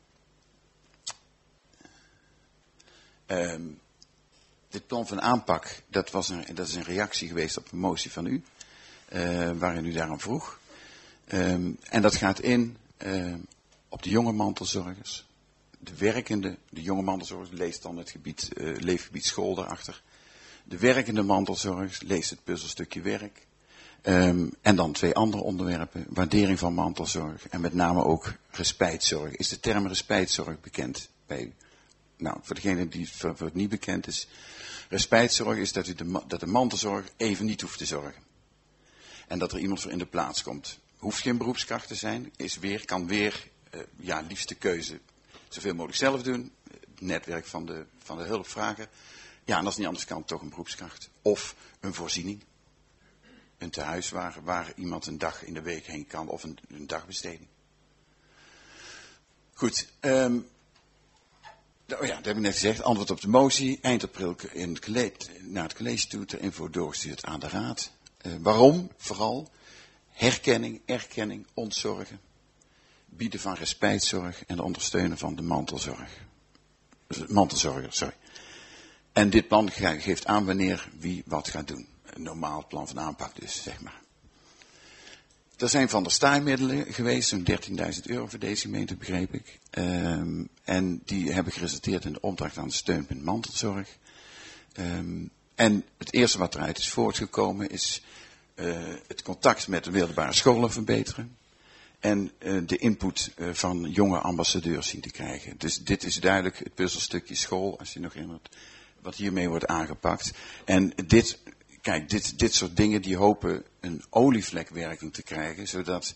Dit plan van aanpak, dat is een reactie geweest op een motie van u, waarin u daarom vroeg. En dat gaat in op de jonge mantelzorgers, de jonge mantelzorgers, leest dan het leefgebied school daarachter. De werkende mantelzorgers, leest het puzzelstukje werk. En dan 2 andere onderwerpen, waardering van mantelzorg en met name ook respijtzorg. Is de term respijtzorg bekend bij u? Nou, voor degene die voor het niet bekend is, respijtzorg is dat de mantelzorg even niet hoeft te zorgen. En dat er iemand voor in de plaats komt. Hoeft geen beroepskracht te zijn, kan weer, liefste keuze, zoveel mogelijk zelf doen. Het netwerk van de hulpvrager. Ja, en als het niet anders kan, toch een beroepskracht. Of een voorziening. Een tehuis waar iemand een dag in de week heen kan, of een dagbesteding. Goed, dat heb ik net gezegd, antwoord op de motie, eind april naar het college toe, ter info doorgestuurd aan de raad. Waarom? Vooral herkenning, erkenning, ontzorgen, bieden van respijtzorg en ondersteunen van de mantelzorger. En dit plan geeft aan wanneer wie wat gaat doen. Een normaal plan van aanpak dus, zeg maar. Er zijn Van der Staaij-middelen geweest, zo'n €13.000 voor deze gemeente, begreep ik. En die hebben geresulteerd in de opdracht aan de steunpunt mantelzorg. En het eerste wat eruit is voortgekomen is het contact met de middelbare scholen verbeteren. En de input van jonge ambassadeurs zien te krijgen. Dus dit is duidelijk het puzzelstukje school, als je nog herinnert, wat hiermee wordt aangepakt. En dit soort dingen die hopen een olievlekwerking te krijgen, zodat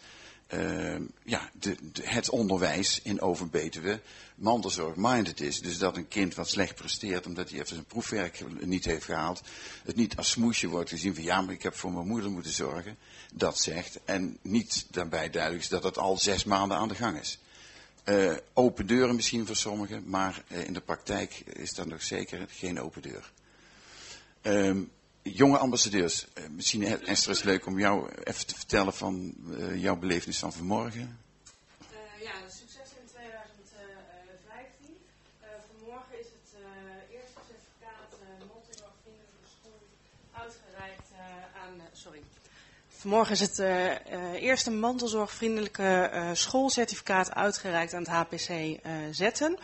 het onderwijs in Overbetuwe mantelzorg-minded is. Dus dat een kind wat slecht presteert omdat hij even zijn proefwerk niet heeft gehaald, het niet als smoesje wordt gezien van ja, maar ik heb voor mijn moeder moeten zorgen, dat zegt. En niet daarbij duidelijk is dat het al 6 maanden aan de gang is. Open deuren misschien voor sommigen, maar in de praktijk is dat nog zeker geen open deur. Jonge ambassadeurs, misschien Esther is leuk om jou even te vertellen van jouw belevenis van vanmorgen. Ja, succes in 2015. Vanmorgen is het eerste certificaat mantelzorgvriendelijke school uitgereikt Vanmorgen is het eerste mantelzorgvriendelijke schoolcertificaat uitgereikt aan het HPC Zetten.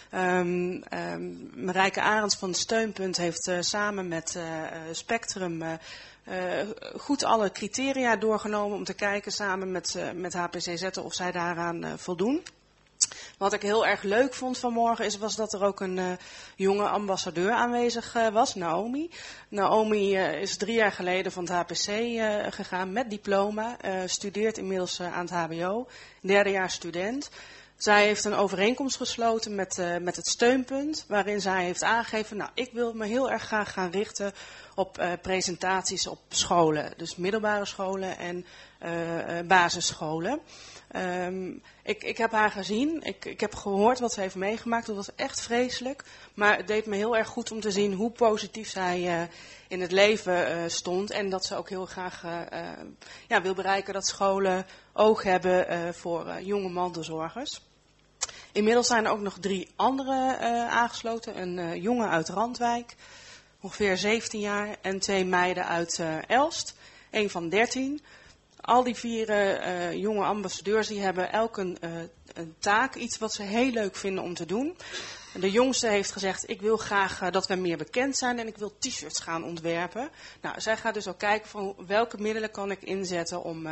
Marijke Arends van het Steunpunt heeft samen met Spectrum goed alle criteria doorgenomen om te kijken samen met HPC Zetten of zij daaraan voldoen. Wat ik heel erg leuk vond vanmorgen was dat er ook een jonge ambassadeur aanwezig was, Naomi. Naomi is 3 jaar geleden van het HPC gegaan met diploma, studeert inmiddels aan het HBO, 3e jaar student. Zij heeft een overeenkomst gesloten met het Steunpunt, waarin zij heeft aangegeven, nou, ik wil me heel erg graag gaan richten op presentaties op scholen. Dus middelbare scholen en basisscholen. Ik heb haar gezien, ik heb gehoord wat ze heeft meegemaakt, dat was echt vreselijk. Maar het deed me heel erg goed om te zien hoe positief zij in het leven stond. En dat ze ook heel graag wil bereiken dat scholen oog hebben voor jonge mantelzorgers. Inmiddels zijn er ook nog 3 andere aangesloten. Een jongen uit Randwijk, ongeveer 17 jaar, en 2 meiden uit Elst, 1 van 13. Al die 4 jonge ambassadeurs die hebben elk een taak, iets wat ze heel leuk vinden om te doen. De jongste heeft gezegd, ik wil graag dat we meer bekend zijn en ik wil t-shirts gaan ontwerpen. Nou, zij gaat dus ook kijken van welke middelen kan ik inzetten om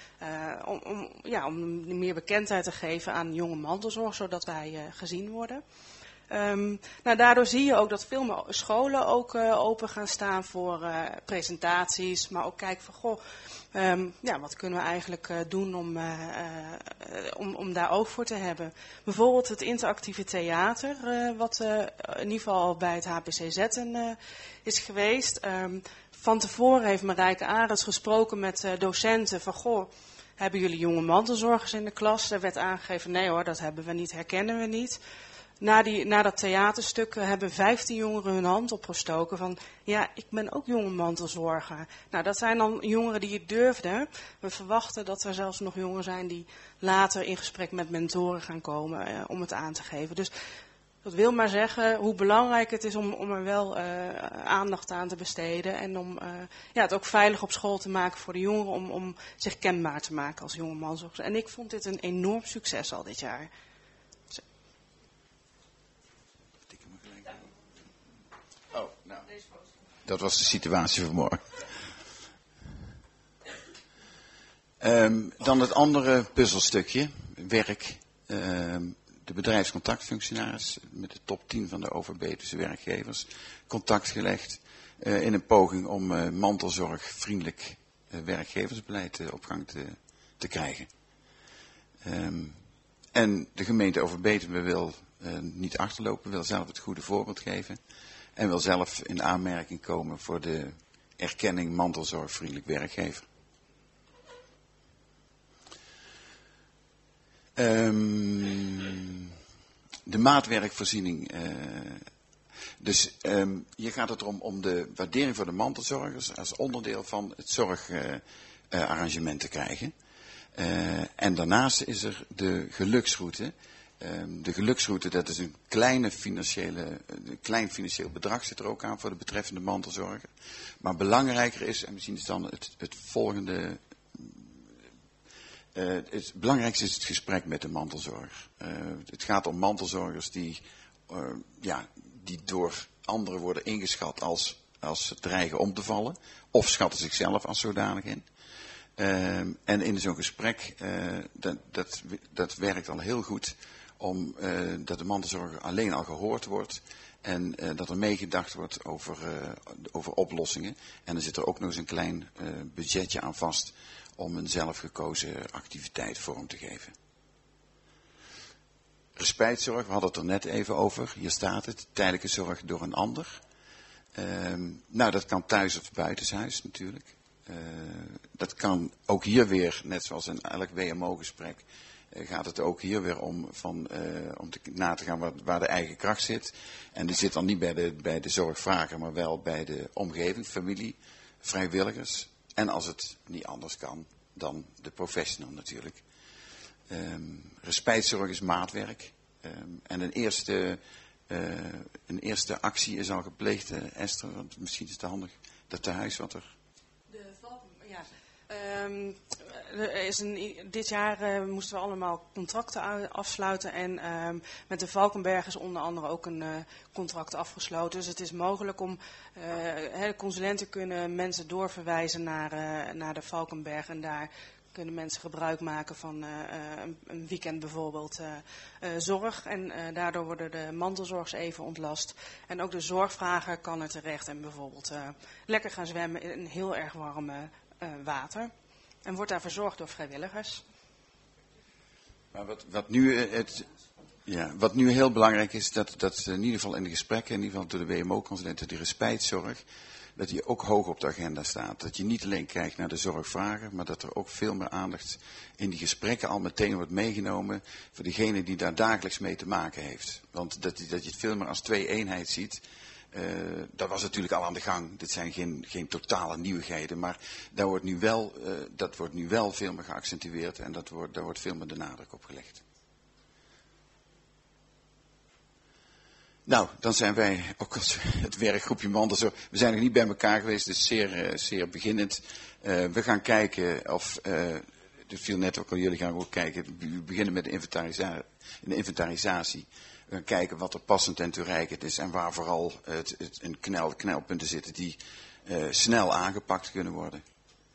meer bekendheid te geven aan jonge mantelzorg, zodat wij gezien worden. Daardoor zie je ook dat veel meer scholen ook open gaan staan voor presentaties, maar ook kijken van, wat kunnen we eigenlijk doen om daar oog voor te hebben. Bijvoorbeeld het interactieve theater, wat in ieder geval bij het HPC Zetten is geweest. Van tevoren heeft Marijke Arends gesproken met docenten van, hebben jullie jonge mantelzorgers in de klas? Er werd aangegeven, nee hoor, dat hebben we niet, herkennen we niet. Na dat theaterstuk hebben 15 jongeren hun hand opgestoken van, ja, ik ben ook jonge mantelzorger. Nou, dat zijn dan jongeren die het durfden. We verwachten dat er zelfs nog jongeren zijn die later in gesprek met mentoren gaan komen om het aan te geven. Dus dat wil maar zeggen hoe belangrijk het is om er wel aandacht aan te besteden. En om het ook veilig op school te maken voor de jongeren om zich kenbaar te maken als jonge mantelzorgers. En ik vond dit een enorm succes al dit jaar. Dat was de situatie vanmorgen. Dan het andere puzzelstukje, werk. De bedrijfscontactfunctionaris met de top 10 van de Overbetuwse werkgevers contact gelegd in een poging om mantelzorgvriendelijk werkgeversbeleid op gang te krijgen. En de gemeente Overbetuwe wil niet achterlopen, wil zelf het goede voorbeeld geven. En wil zelf in aanmerking komen voor de erkenning mantelzorgvriendelijk werkgever. De maatwerkvoorziening. Hier gaat het erom om de waardering voor de mantelzorgers als onderdeel van het zorgarrangement te krijgen. En daarnaast is er de geluksroute. De geluksroute, dat is een klein financieel bedrag zit er ook aan voor de betreffende mantelzorger. Maar belangrijker is, en misschien is dan het volgende Het belangrijkste is het gesprek met de mantelzorger. Het gaat om mantelzorgers die door anderen worden ingeschat als ze dreigen om te vallen. Of schatten zichzelf als zodanig in. En in zo'n gesprek, dat werkt al heel goed, dat de mantelzorger alleen al gehoord wordt. En dat er meegedacht wordt over oplossingen. En er zit er ook nog eens een klein budgetje aan vast om een zelfgekozen activiteit vorm te geven. Respijtzorg, we hadden het er net even over. Hier staat het, tijdelijke zorg door een ander. Dat kan thuis of buitenshuis natuurlijk. Dat kan ook hier weer, net zoals in elk WMO-gesprek, gaat het ook hier weer om na te gaan waar de eigen kracht zit. En die zit dan niet bij de zorgvrager, maar wel bij de omgeving, familie, vrijwilligers. En als het niet anders kan, dan de professional natuurlijk. Respijtzorg is maatwerk. En een eerste actie is al gepleegd, Esther, want misschien is het handig dat tehuis wat er... Dit jaar moesten we allemaal contracten afsluiten en met de Valkenberg is onder andere ook een contract afgesloten. Dus het is mogelijk om, de consulenten kunnen mensen doorverwijzen naar de Valkenberg en daar kunnen mensen gebruik maken van een weekend bijvoorbeeld zorg. En daardoor worden de mantelzorgers even ontlast. En ook de zorgvrager kan er terecht en bijvoorbeeld lekker gaan zwemmen in heel erg warme water. En wordt daar verzorgd door vrijwilligers. Maar wat nu heel belangrijk is, dat in ieder geval in de gesprekken, in ieder geval door de WMO-consulenten, die respijtzorg, dat die ook hoog op de agenda staat. Dat je niet alleen kijkt naar de zorgvrager, maar dat er ook veel meer aandacht in die gesprekken al meteen wordt meegenomen voor degene die daar dagelijks mee te maken heeft. Want dat je het veel meer als twee eenheid ziet. Dat was natuurlijk al aan de gang. Dit zijn geen totale nieuwigheden, maar dat wordt nu wel veel meer geaccentueerd en daar wordt veel meer de nadruk op gelegd. Nou, dan zijn wij ook als het werkgroepje mantelzorg. We zijn nog niet bij elkaar geweest, dus zeer beginnend. We gaan kijken of, dat viel net ook al, jullie gaan ook kijken. We beginnen met de inventarisatie. We gaan kijken wat er passend en toereikend is en waar vooral knelpunten zitten die snel aangepakt kunnen worden.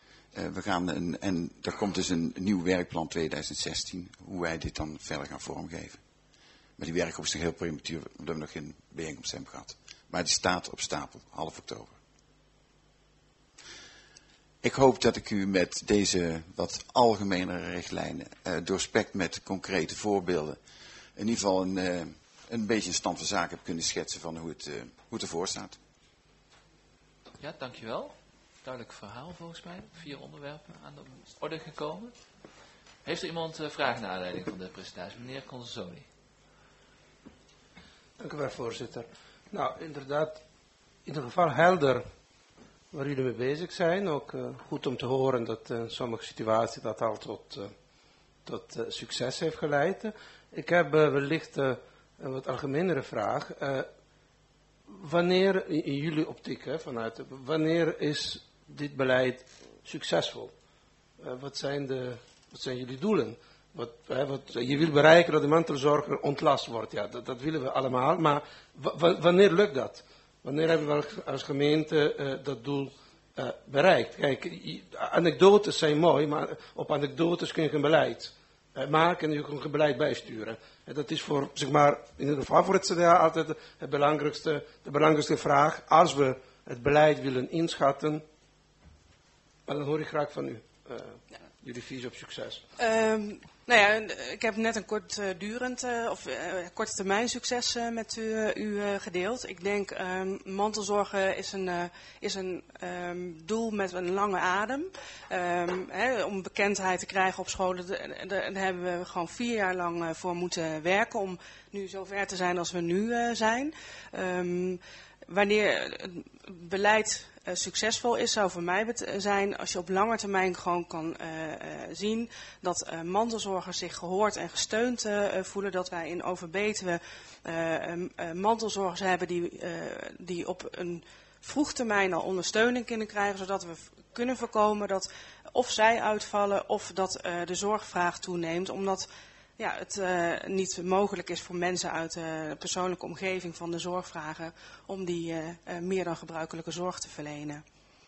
En er komt dus een nieuw werkplan 2016, hoe wij dit dan verder gaan vormgeven. Maar die werkgroep is nog heel prematuur, omdat we nog geen bijeenkomst hebben gehad. Maar die staat op stapel, half oktober. Ik hoop dat ik u met deze wat algemenere richtlijnen, doorspekt met concrete voorbeelden, in ieder geval een beetje een stand van zaken heb kunnen schetsen van hoe het ervoor staat. Ja, dankjewel. Duidelijk verhaal volgens mij. 4 onderwerpen aan de orde gekomen. Heeft er iemand vragen naar aanleiding van de presentatie? Meneer Consoni. Dank u wel, voorzitter. Nou, inderdaad, in ieder geval helder waar jullie mee bezig zijn. Ook goed om te horen dat in sommige situaties dat al tot succes heeft geleid. Ik heb wellicht een wat algemenere vraag. Wanneer, in jullie optiek, wanneer is dit beleid succesvol? Wat zijn jullie doelen? Je wil bereiken dat de mantelzorger ontlast wordt. Ja, dat willen we allemaal. Maar wanneer lukt dat? Wanneer hebben we als gemeente dat doel bereikt? Kijk, anekdotes zijn mooi, maar op anekdotes kun je geen beleid maken en je kunt geen beleid bijsturen. En dat is voor, zeg maar, in ieder geval voor het CDA altijd de belangrijkste vraag. Als we het beleid willen inschatten, maar dan hoor ik graag van u. Jullie visie op succes. Ik heb net een korte termijn succes met u gedeeld. Ik denk mantelzorgen is een doel met een lange adem. Om bekendheid te krijgen op scholen, daar hebben we gewoon 4 jaar lang voor moeten werken om nu zover te zijn als we nu zijn. Wanneer het beleid succesvol is, zou voor mij zijn als je op lange termijn gewoon kan zien dat mantelzorgers zich gehoord en gesteund voelen. Dat wij in Overbetuwe mantelzorgers hebben die op een vroeg termijn al ondersteuning kunnen krijgen, zodat we kunnen voorkomen dat of zij uitvallen of dat de zorgvraag toeneemt, omdat het niet mogelijk is voor mensen uit de persoonlijke omgeving van de zorgvragen om die meer dan gebruikelijke zorg te verlenen.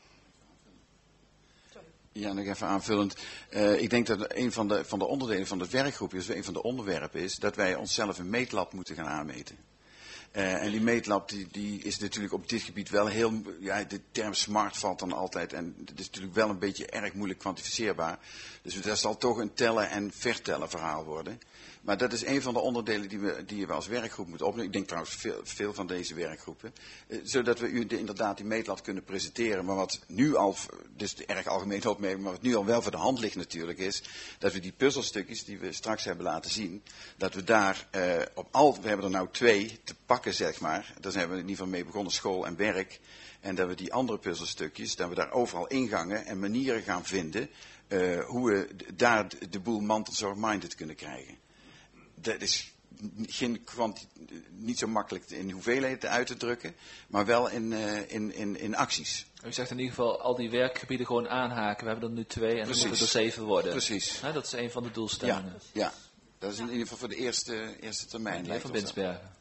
Ja, nog even aanvullend. Ik denk dat een van de onderdelen van de werkgroep is, een van de onderwerpen is, dat wij onszelf een meetlab moeten gaan aanmeten. En die meetlab die is natuurlijk op dit gebied wel heel, de term smart valt dan altijd en het is natuurlijk wel een beetje erg moeilijk kwantificeerbaar. Dus dat zal toch een tellen en vertellen verhaal worden. Maar dat is een van de onderdelen die we als werkgroep moeten opnemen. Ik denk trouwens veel van deze werkgroepen. Zodat we u inderdaad die meetlab kunnen presenteren. Maar wat nu al, dus erg algemeen opmerking, maar wat nu al wel voor de hand ligt natuurlijk is, dat we die puzzelstukjes die we straks hebben laten zien, dat we daar we hebben er nou 2 te pakken zeg maar. Daar zijn we in ieder geval mee begonnen, school en werk. En dat we die andere puzzelstukjes, dat we daar overal ingangen en manieren gaan vinden hoe we daar de boel mantelzorg-minded kunnen krijgen. Dat is niet zo makkelijk in hoeveelheden uit te drukken, maar wel in acties. U zegt in ieder geval al die werkgebieden gewoon aanhaken. We hebben er nu 2 en dan moeten er 7 worden. Precies. Dat is een van de doelstellingen. Ja, dat is in ieder geval voor de eerste termijn. Meneer van Binsbergen.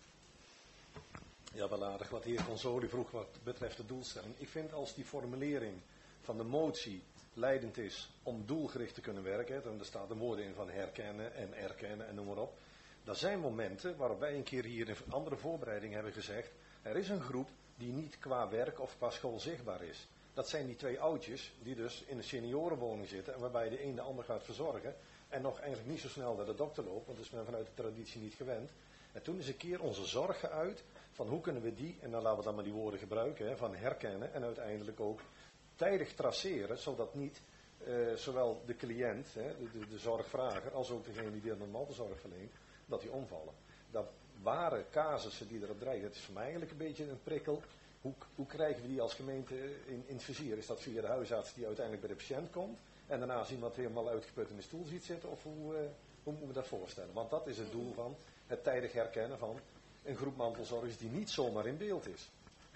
Ja, wel aardig wat de heer Consoli vroeg wat betreft de doelstelling. Ik vind als die formulering van de motie leidend is om doelgericht te kunnen werken, dan staat de woorden in van herkennen en erkennen en noem maar op. Er zijn momenten waarop wij een keer hier in andere voorbereiding hebben gezegd, er is een groep die niet qua werk of qua school zichtbaar is. Dat zijn die 2 oudjes die dus in een seniorenwoning zitten en waarbij de een de ander gaat verzorgen en nog eigenlijk niet zo snel naar de dokter loopt, want dat is men vanuit de traditie niet gewend. En toen is een keer onze zorg geuit van hoe kunnen we die, en dan laten we dan maar die woorden gebruiken, van herkennen en uiteindelijk ook tijdig traceren, zodat niet zowel de cliënt, de zorgvrager, als ook degene die de mantelzorg verleent, dat die omvallen. Dat waren casussen die erop dreigen. Het is voor mij eigenlijk een beetje een prikkel. Hoe krijgen we die als gemeente in het vizier? Is dat via de huisarts die uiteindelijk bij de patiënt komt en daarna iemand helemaal uitgeput in de stoel ziet zitten? Of hoe moeten we dat voorstellen? Want dat is het doel van het tijdig herkennen van een groep mantelzorgers die niet zomaar in beeld is.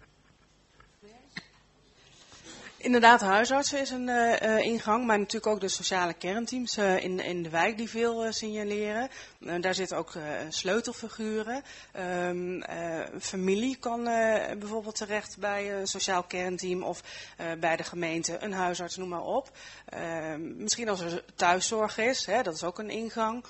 Inderdaad, huisartsen is een ingang, maar natuurlijk ook de sociale kernteams in de wijk die veel signaleren. Daar zitten ook sleutelfiguren. Familie kan bijvoorbeeld terecht bij een sociaal kernteam of bij de gemeente, een huisarts, noem maar op. Misschien als er thuiszorg is, dat is ook een ingang.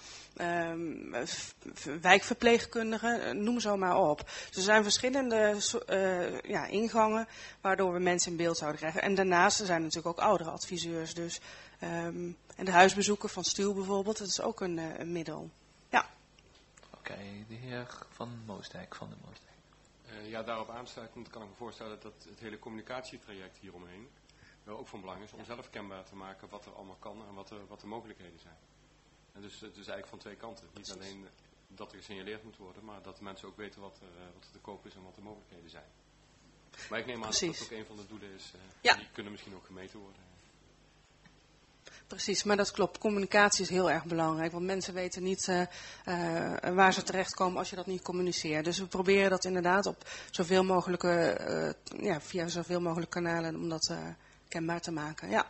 Wijkverpleegkundigen, noem zo maar op. Dus er zijn verschillende ingangen waardoor we mensen in beeld zouden krijgen. En daarnaast zijn er natuurlijk ook oudere adviseurs. Dus, en de huisbezoeken van Stuul bijvoorbeeld, dat is ook een middel. Ja. Oké, de heer Van Moosdijk. Ja, daarop aansluitend kan ik me voorstellen dat het hele communicatietraject hieromheen wel ook van belang is om zelf kenbaar te maken wat er allemaal kan en wat de mogelijkheden zijn. En dus het is eigenlijk van 2 kanten. Niet alleen dat er gesignaleerd moet worden, maar dat de mensen ook weten wat er te koop is en wat de mogelijkheden zijn. Maar ik neem aan dat dat ook een van de doelen is. Die kunnen misschien ook gemeten worden. Precies, maar dat klopt. Communicatie is heel erg belangrijk, want mensen weten niet waar ze terechtkomen als je dat niet communiceert. Dus we proberen dat inderdaad op zoveel mogelijke, via zoveel mogelijke kanalen om dat kenbaar te maken. Ja.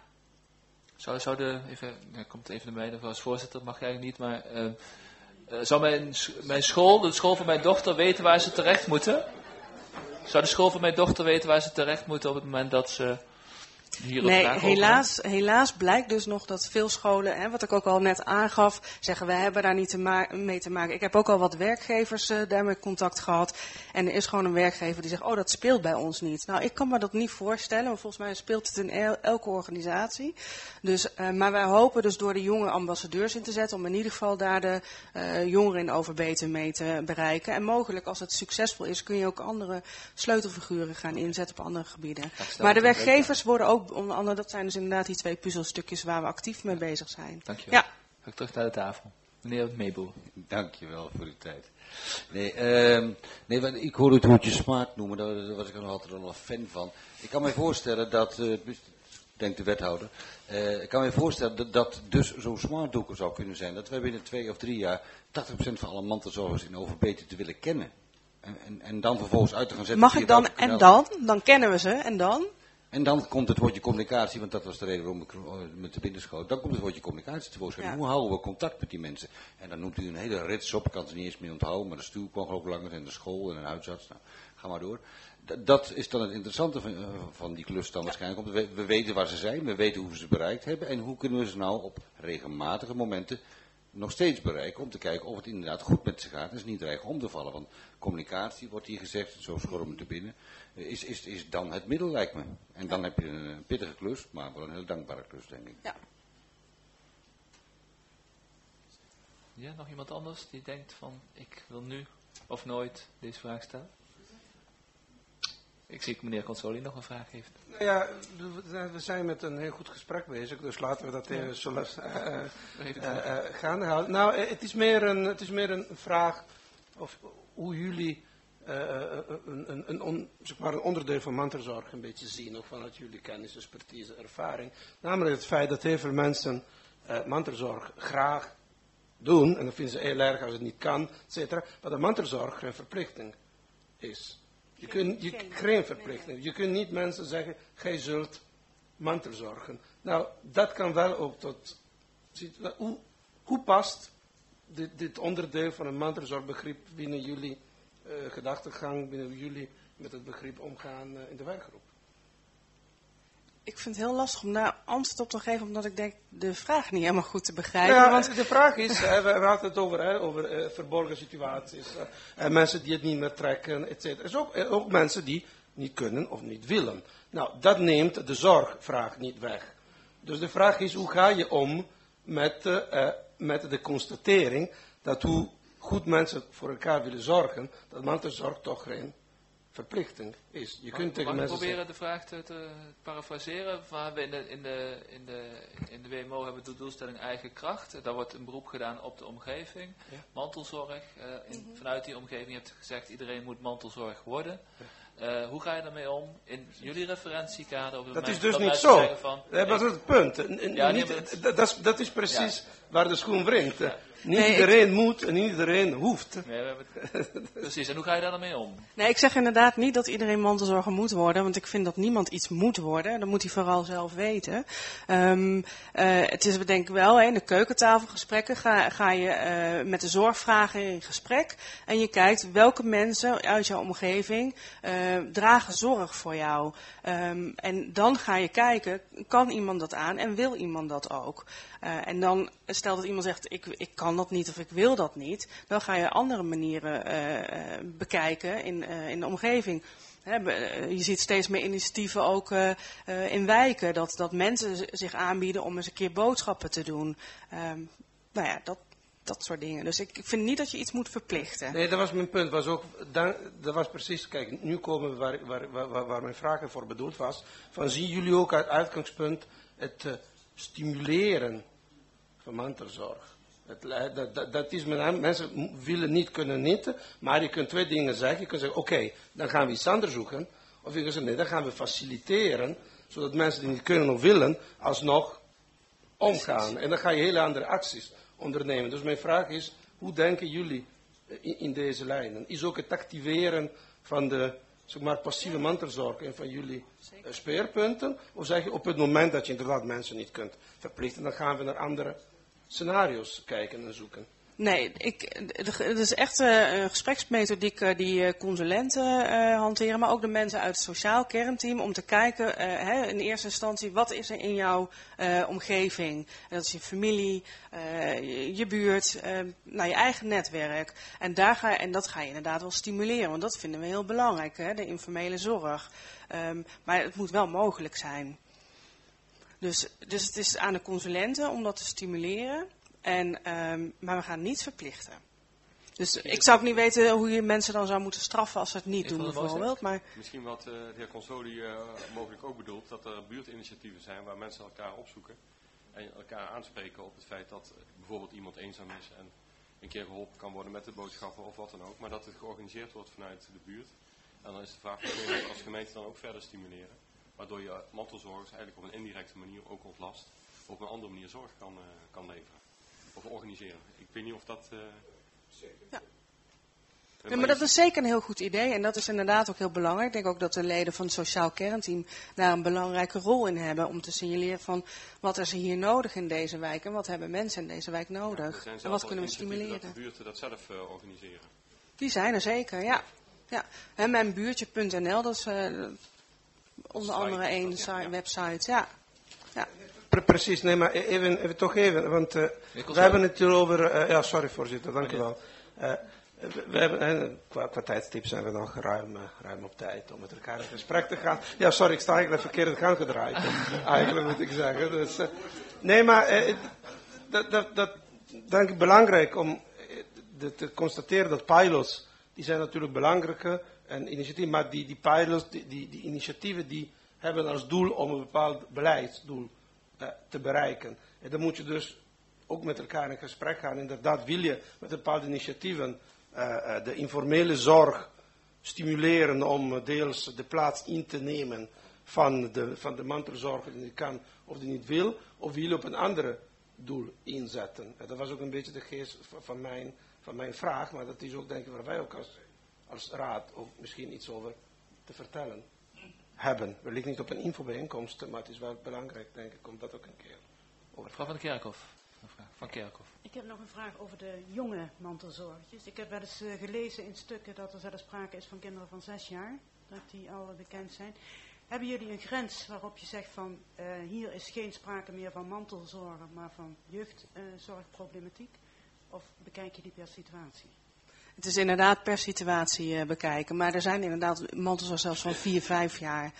Komt even naar mij, als voorzitter mag jij niet, maar zou mijn school, de school van mijn dochter, weten waar ze terecht moeten? Zou de school van mijn dochter weten waar ze terecht moeten op het moment dat ze hier Nee, helaas blijkt dus nog dat veel scholen, wat ik ook al net aangaf, zeggen wij hebben daar niet mee te maken. Ik heb ook al wat werkgevers daarmee contact gehad. En er is gewoon een werkgever die zegt, dat speelt bij ons niet. Nou, ik kan me dat niet voorstellen, want volgens mij speelt het in elke organisatie. Dus, maar wij hopen dus door de jonge ambassadeurs in te zetten, om in ieder geval daar de jongeren in Overbetuwe mee te bereiken. En mogelijk, als het succesvol is, kun je ook andere sleutelfiguren gaan inzetten op andere gebieden. Maar de werkgevers worden ook onder andere, dat zijn dus inderdaad die 2 puzzelstukjes waar we actief mee bezig zijn. Dankjewel. Ja. Ga ik terug naar de tafel. Meneer Meeboer. Dankjewel voor de tijd. Ik hoor het woordje smart noemen, daar was ik er nog altijd wel een fan van. Ik kan me voorstellen dat, denkt de wethouder, ik kan me voorstellen dat dus zo'n smart doeker zou kunnen zijn. Dat wij binnen 2 of 3 jaar 80% van alle mantelzorgers in Overbetuwe te willen kennen. En dan vervolgens uit te gaan zetten. Mag ik dan en dan? Dan kennen we ze en dan? En dan komt het woordje communicatie, want dat was de reden waarom ik met de binnenschoot. Dan komt het woordje communicatie tevoorschijn. Ja. Hoe houden we contact met die mensen? En dan noemt u een hele rits op, ik kan het niet eens meer onthouden, maar de stuur kwam ook langer en de school en een huisarts. Nou, ga maar door. Dat is dan het interessante van die klus dan waarschijnlijk. Want we weten waar ze zijn, we weten hoe we ze bereikt hebben en hoe kunnen we ze nou op regelmatige momenten nog steeds bereiken om te kijken of het inderdaad goed met ze gaat en ze niet dreigen om te vallen. Want communicatie, wordt hier gezegd, zo schorm me te binnen, is dan het middel, lijkt me. En dan heb je een pittige klus, maar wel een heel dankbare klus, denk ik. Ja. Ja, nog iemand anders die denkt van, ik wil nu of nooit deze vraag stellen? Ik zie dat meneer Consoli nog een vraag heeft. Nou ja, we zijn met een heel goed gesprek bezig, dus laten we dat even zullen gaan houden. Nou, het is meer een vraag of hoe jullie zeg maar een onderdeel van mantelzorg een beetje zien, ook vanuit jullie kennis, expertise, ervaring. Namelijk het feit dat heel veel mensen mantelzorg graag doen, en dat vinden ze heel erg als het niet kan, et cetera, maar dat mantelzorg geen verplichting is. Geen verplichting. Je kunt niet mensen zeggen, gij zult mantelzorgen. Nou, dat kan wel ook tot... Hoe past dit onderdeel van een mantelzorgbegrip binnen jullie gedachtegang, binnen jullie met het begrip omgaan in de werkgroep? Ik vind het heel lastig om daar antwoord op te geven, omdat ik denk de vraag niet helemaal goed te begrijpen. Ja, want de vraag is, we hadden het over verborgen situaties, mensen die het niet meer trekken, et cetera. Er zijn ook mensen die niet kunnen of niet willen. Nou, dat neemt de zorgvraag niet weg. Dus de vraag is, hoe ga je om met de constatering dat hoe goed mensen voor elkaar willen zorgen, dat mantelzorg toch geen verplichting is. Je kunt tegen mensen proberen de vraag te parafraseren. Waar we in de WMO hebben de doelstelling eigen kracht. Daar wordt een beroep gedaan op de omgeving. Ja. Mantelzorg. Vanuit die omgeving hebt gezegd, iedereen moet mantelzorg worden. Ja. Hoe ga je daarmee om in jullie referentiekader? Dat is dus niet zo. Dat is het punt. Dat is precies waar de schoen wringt. Ja. Niet iedereen moet en niet iedereen hoeft. Nee, precies, en hoe ga je daar dan mee om? Nee, ik zeg inderdaad niet dat iedereen mantelzorger moet worden, want ik vind dat niemand iets moet worden. Dat moet hij vooral zelf weten. Het is denk ik wel, in de keukentafelgesprekken ga je met de zorgvragen in gesprek en je kijkt welke mensen uit jouw omgeving dragen zorg voor jou. En dan ga je kijken, kan iemand dat aan en wil iemand dat ook? En dan, stel dat iemand zegt, ik kan dat niet of ik wil dat niet, dan ga je andere manieren bekijken in de omgeving. Je ziet steeds meer initiatieven ook in wijken, dat mensen zich aanbieden om eens een keer boodschappen te doen. Nou ja, dat soort dingen. Dus ik vind niet dat je iets moet verplichten. Nee, dat was mijn punt. Dat was precies, kijk, nu komen we waar mijn vraag voor bedoeld was. Van, zien jullie ook uit uitgangspunt het stimuleren van mantelzorg? Dat is mensen willen niet, kunnen niet, maar je kunt twee dingen zeggen. Je kunt zeggen, oké, dan gaan we iets anders zoeken. Of je kunt zeggen, nee, dan gaan we faciliteren, zodat mensen die niet kunnen of willen, alsnog omgaan. En dan ga je hele andere acties ondernemen. Dus mijn vraag is, hoe denken jullie in deze lijnen? Is ook het activeren van de, zeg maar, passieve mantelzorg een van jullie speerpunten? Of zeg je, op het moment dat je inderdaad mensen niet kunt verplichten, dan gaan we naar andere scenario's kijken en zoeken? Nee, het is echt een gespreksmethodiek die consulenten hanteren, maar ook de mensen uit het sociaal kernteam, om te kijken in eerste instantie, wat is er in jouw omgeving? En dat is je familie, je buurt, je eigen netwerk. En dat ga je inderdaad wel stimuleren, want dat vinden we heel belangrijk, de informele zorg. Maar het moet wel mogelijk zijn. Dus het is aan de consulenten om dat te stimuleren. Maar we gaan niet verplichten. Dus ik zou ook niet weten hoe je mensen dan zou moeten straffen als ze het niet doen bijvoorbeeld. Maar misschien wat de heer Consoli mogelijk ook bedoelt, dat er buurtinitiatieven zijn waar mensen elkaar opzoeken. En elkaar aanspreken op het feit dat bijvoorbeeld iemand eenzaam is en een keer geholpen kan worden met de boodschappen of wat dan ook. Maar dat het georganiseerd wordt vanuit de buurt. En dan is de vraag, kun je als gemeente dan ook verder stimuleren? Waardoor je mantelzorgers eigenlijk op een indirecte manier ook ontlast. Of op een andere manier zorg kan leveren. Of organiseren. Ik weet niet of dat... Ja. Ja, maar dat is zeker een heel goed idee en dat is inderdaad ook heel belangrijk. Ik denk ook dat de leden van het sociaal kernteam daar een belangrijke rol in hebben om te signaleren van wat is er hier nodig in deze wijk en wat hebben mensen in deze wijk nodig en wat kunnen we stimuleren. Dat de buurten dat zelf organiseren. Die zijn er zeker, ja. En mijnbuurtje.nl, dat is onder andere een website, ja. Precies, nee, maar even, want we hebben het hier over, ja, sorry voorzitter, dank u wel. We hebben, qua tijdstip zijn we nog ruim op tijd om met elkaar in gesprek te gaan. Ja, sorry, ik sta eigenlijk verkeerd gang gedraaid. Eigenlijk moet ik zeggen. Dus, nee, maar dat denk ik belangrijk om te constateren dat pilots, die zijn natuurlijk belangrijke initiatieven, maar die pilots, die initiatieven, die hebben als doel om een bepaald beleidsdoel te bereiken. En dan moet je dus ook met elkaar in gesprek gaan. Inderdaad wil je met bepaalde initiatieven de informele zorg stimuleren om deels de plaats in te nemen van de mantelzorger die kan of die niet wil, of wil je op een andere doel inzetten. Dat was ook een beetje de geest van mijn vraag, maar dat is ook denk ik waar wij ook als raad ook misschien iets over te vertellen hebben. Wellicht niet op een infobijeenkomst, maar het is wel belangrijk denk ik om dat ook een keer over. Mevrouw van Kerkhof. Van Kerkhof. Ik heb nog een vraag over de jonge mantelzorgertjes. Ik heb wel eens gelezen in stukken dat er zelfs sprake is van kinderen van 6 jaar, dat die al bekend zijn. Hebben jullie een grens waarop je zegt van hier is geen sprake meer van mantelzorgen, maar van jeugdzorgproblematiek? Of bekijk je die per situatie? Het is inderdaad per situatie bekijken, maar er zijn inderdaad mantelzorgers zelfs van 4, 5 jaar.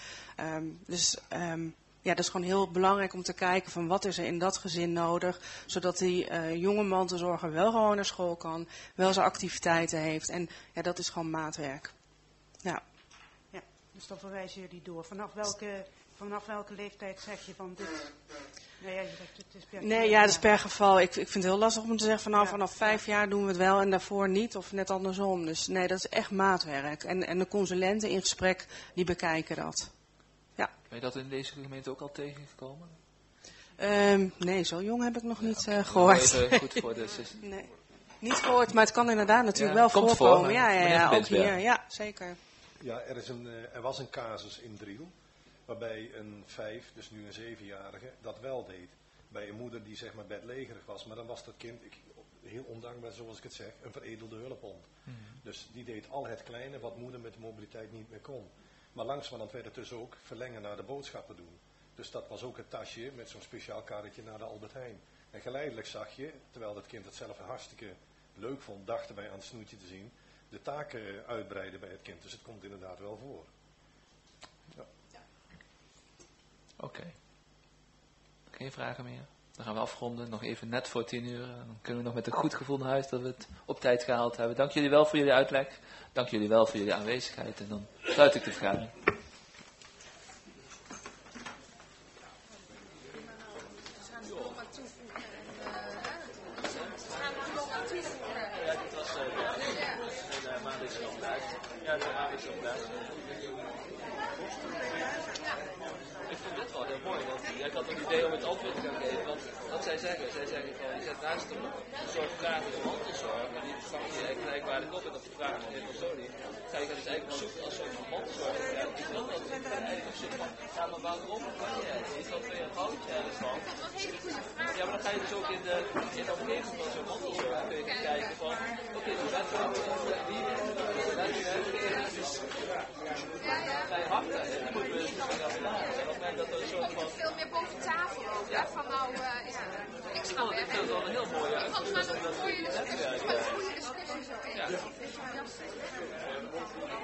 Ja, dat is gewoon heel belangrijk om te kijken van wat is er in dat gezin nodig, zodat die jonge mantelzorger wel gewoon naar school kan, wel zijn activiteiten heeft. En ja, dat is gewoon maatwerk. Ja. Ja, dus dan verwijzen jullie door. Vanaf welke leeftijd zeg je van dit? Nou ja, je zegt het is per geval. Nee, ja, dat is per geval. Ik vind het heel lastig om te zeggen vanaf 5 jaar doen we het wel en daarvoor niet, of net andersom. Dus nee, dat is echt maatwerk. En de consulenten in gesprek, die bekijken dat. Ja. Ben je dat in deze gemeente ook al tegengekomen? Nee, zo jong heb ik nog niet gehoord. Even goed voor de nee, niet gehoord, maar het kan inderdaad natuurlijk wel voorkomen. Ook hier, ja, zeker. Ja, er was een casus in Driel, waarbij een 5, dus nu een 7-jarige, dat wel deed. Bij een moeder die zeg maar bedlegerig was, maar dan was dat kind, heel ondankbaar zoals ik het zeg, een veredelde hulphond. Dus die deed al het kleine wat moeder met de mobiliteit niet meer kon. Maar langzamerhand werd het dus ook verlengen naar de boodschappen doen. Dus dat was ook het tasje met zo'n speciaal karretje naar de Albert Heijn. En geleidelijk zag je, terwijl dat kind het zelf hartstikke leuk vond, dachten wij aan het snoetje te zien, de taken uitbreiden bij het kind. Dus het komt inderdaad wel voor. Ja. Oké. Geen vragen meer? Dan gaan we afronden, nog even net voor 10 uur. Dan kunnen we nog met een goed gevoel naar huis dat we het op tijd gehaald hebben. Dank jullie wel voor jullie uitleg. Dank jullie wel voor jullie aanwezigheid. En dan sluit ik de vergadering. Ik vind dit wel heel mooi, want ik had een idee om het antwoord te gaan geven, want wat zij zeggen van, je zet naast een soort gratis mantelzorg, maar die vang je eigenlijk gelijkwaardig op en op de vraag van de heer Consoli, ga je dus eigenlijk op zoek als soort van mantelzorg. Ja, ik wil dat eigenlijk op zoek van, ja, maar waarom kan je het niet? Wat ben je een houtje ervan? Ja, maar dan ga je dus ook in de omgeving van zo'n mantelzorg, dan kun je gaan kijken van, oké, de wet wie dus ga je hard en dan moeten we dus gaan verlaten. Dat er een soort van... veel meer boven tafel ook, ja. Van nou, ik snap het. Ik vind het wel een heel mooie uitdrukking. Ik vond het maar een mooie discussie zo. Ja.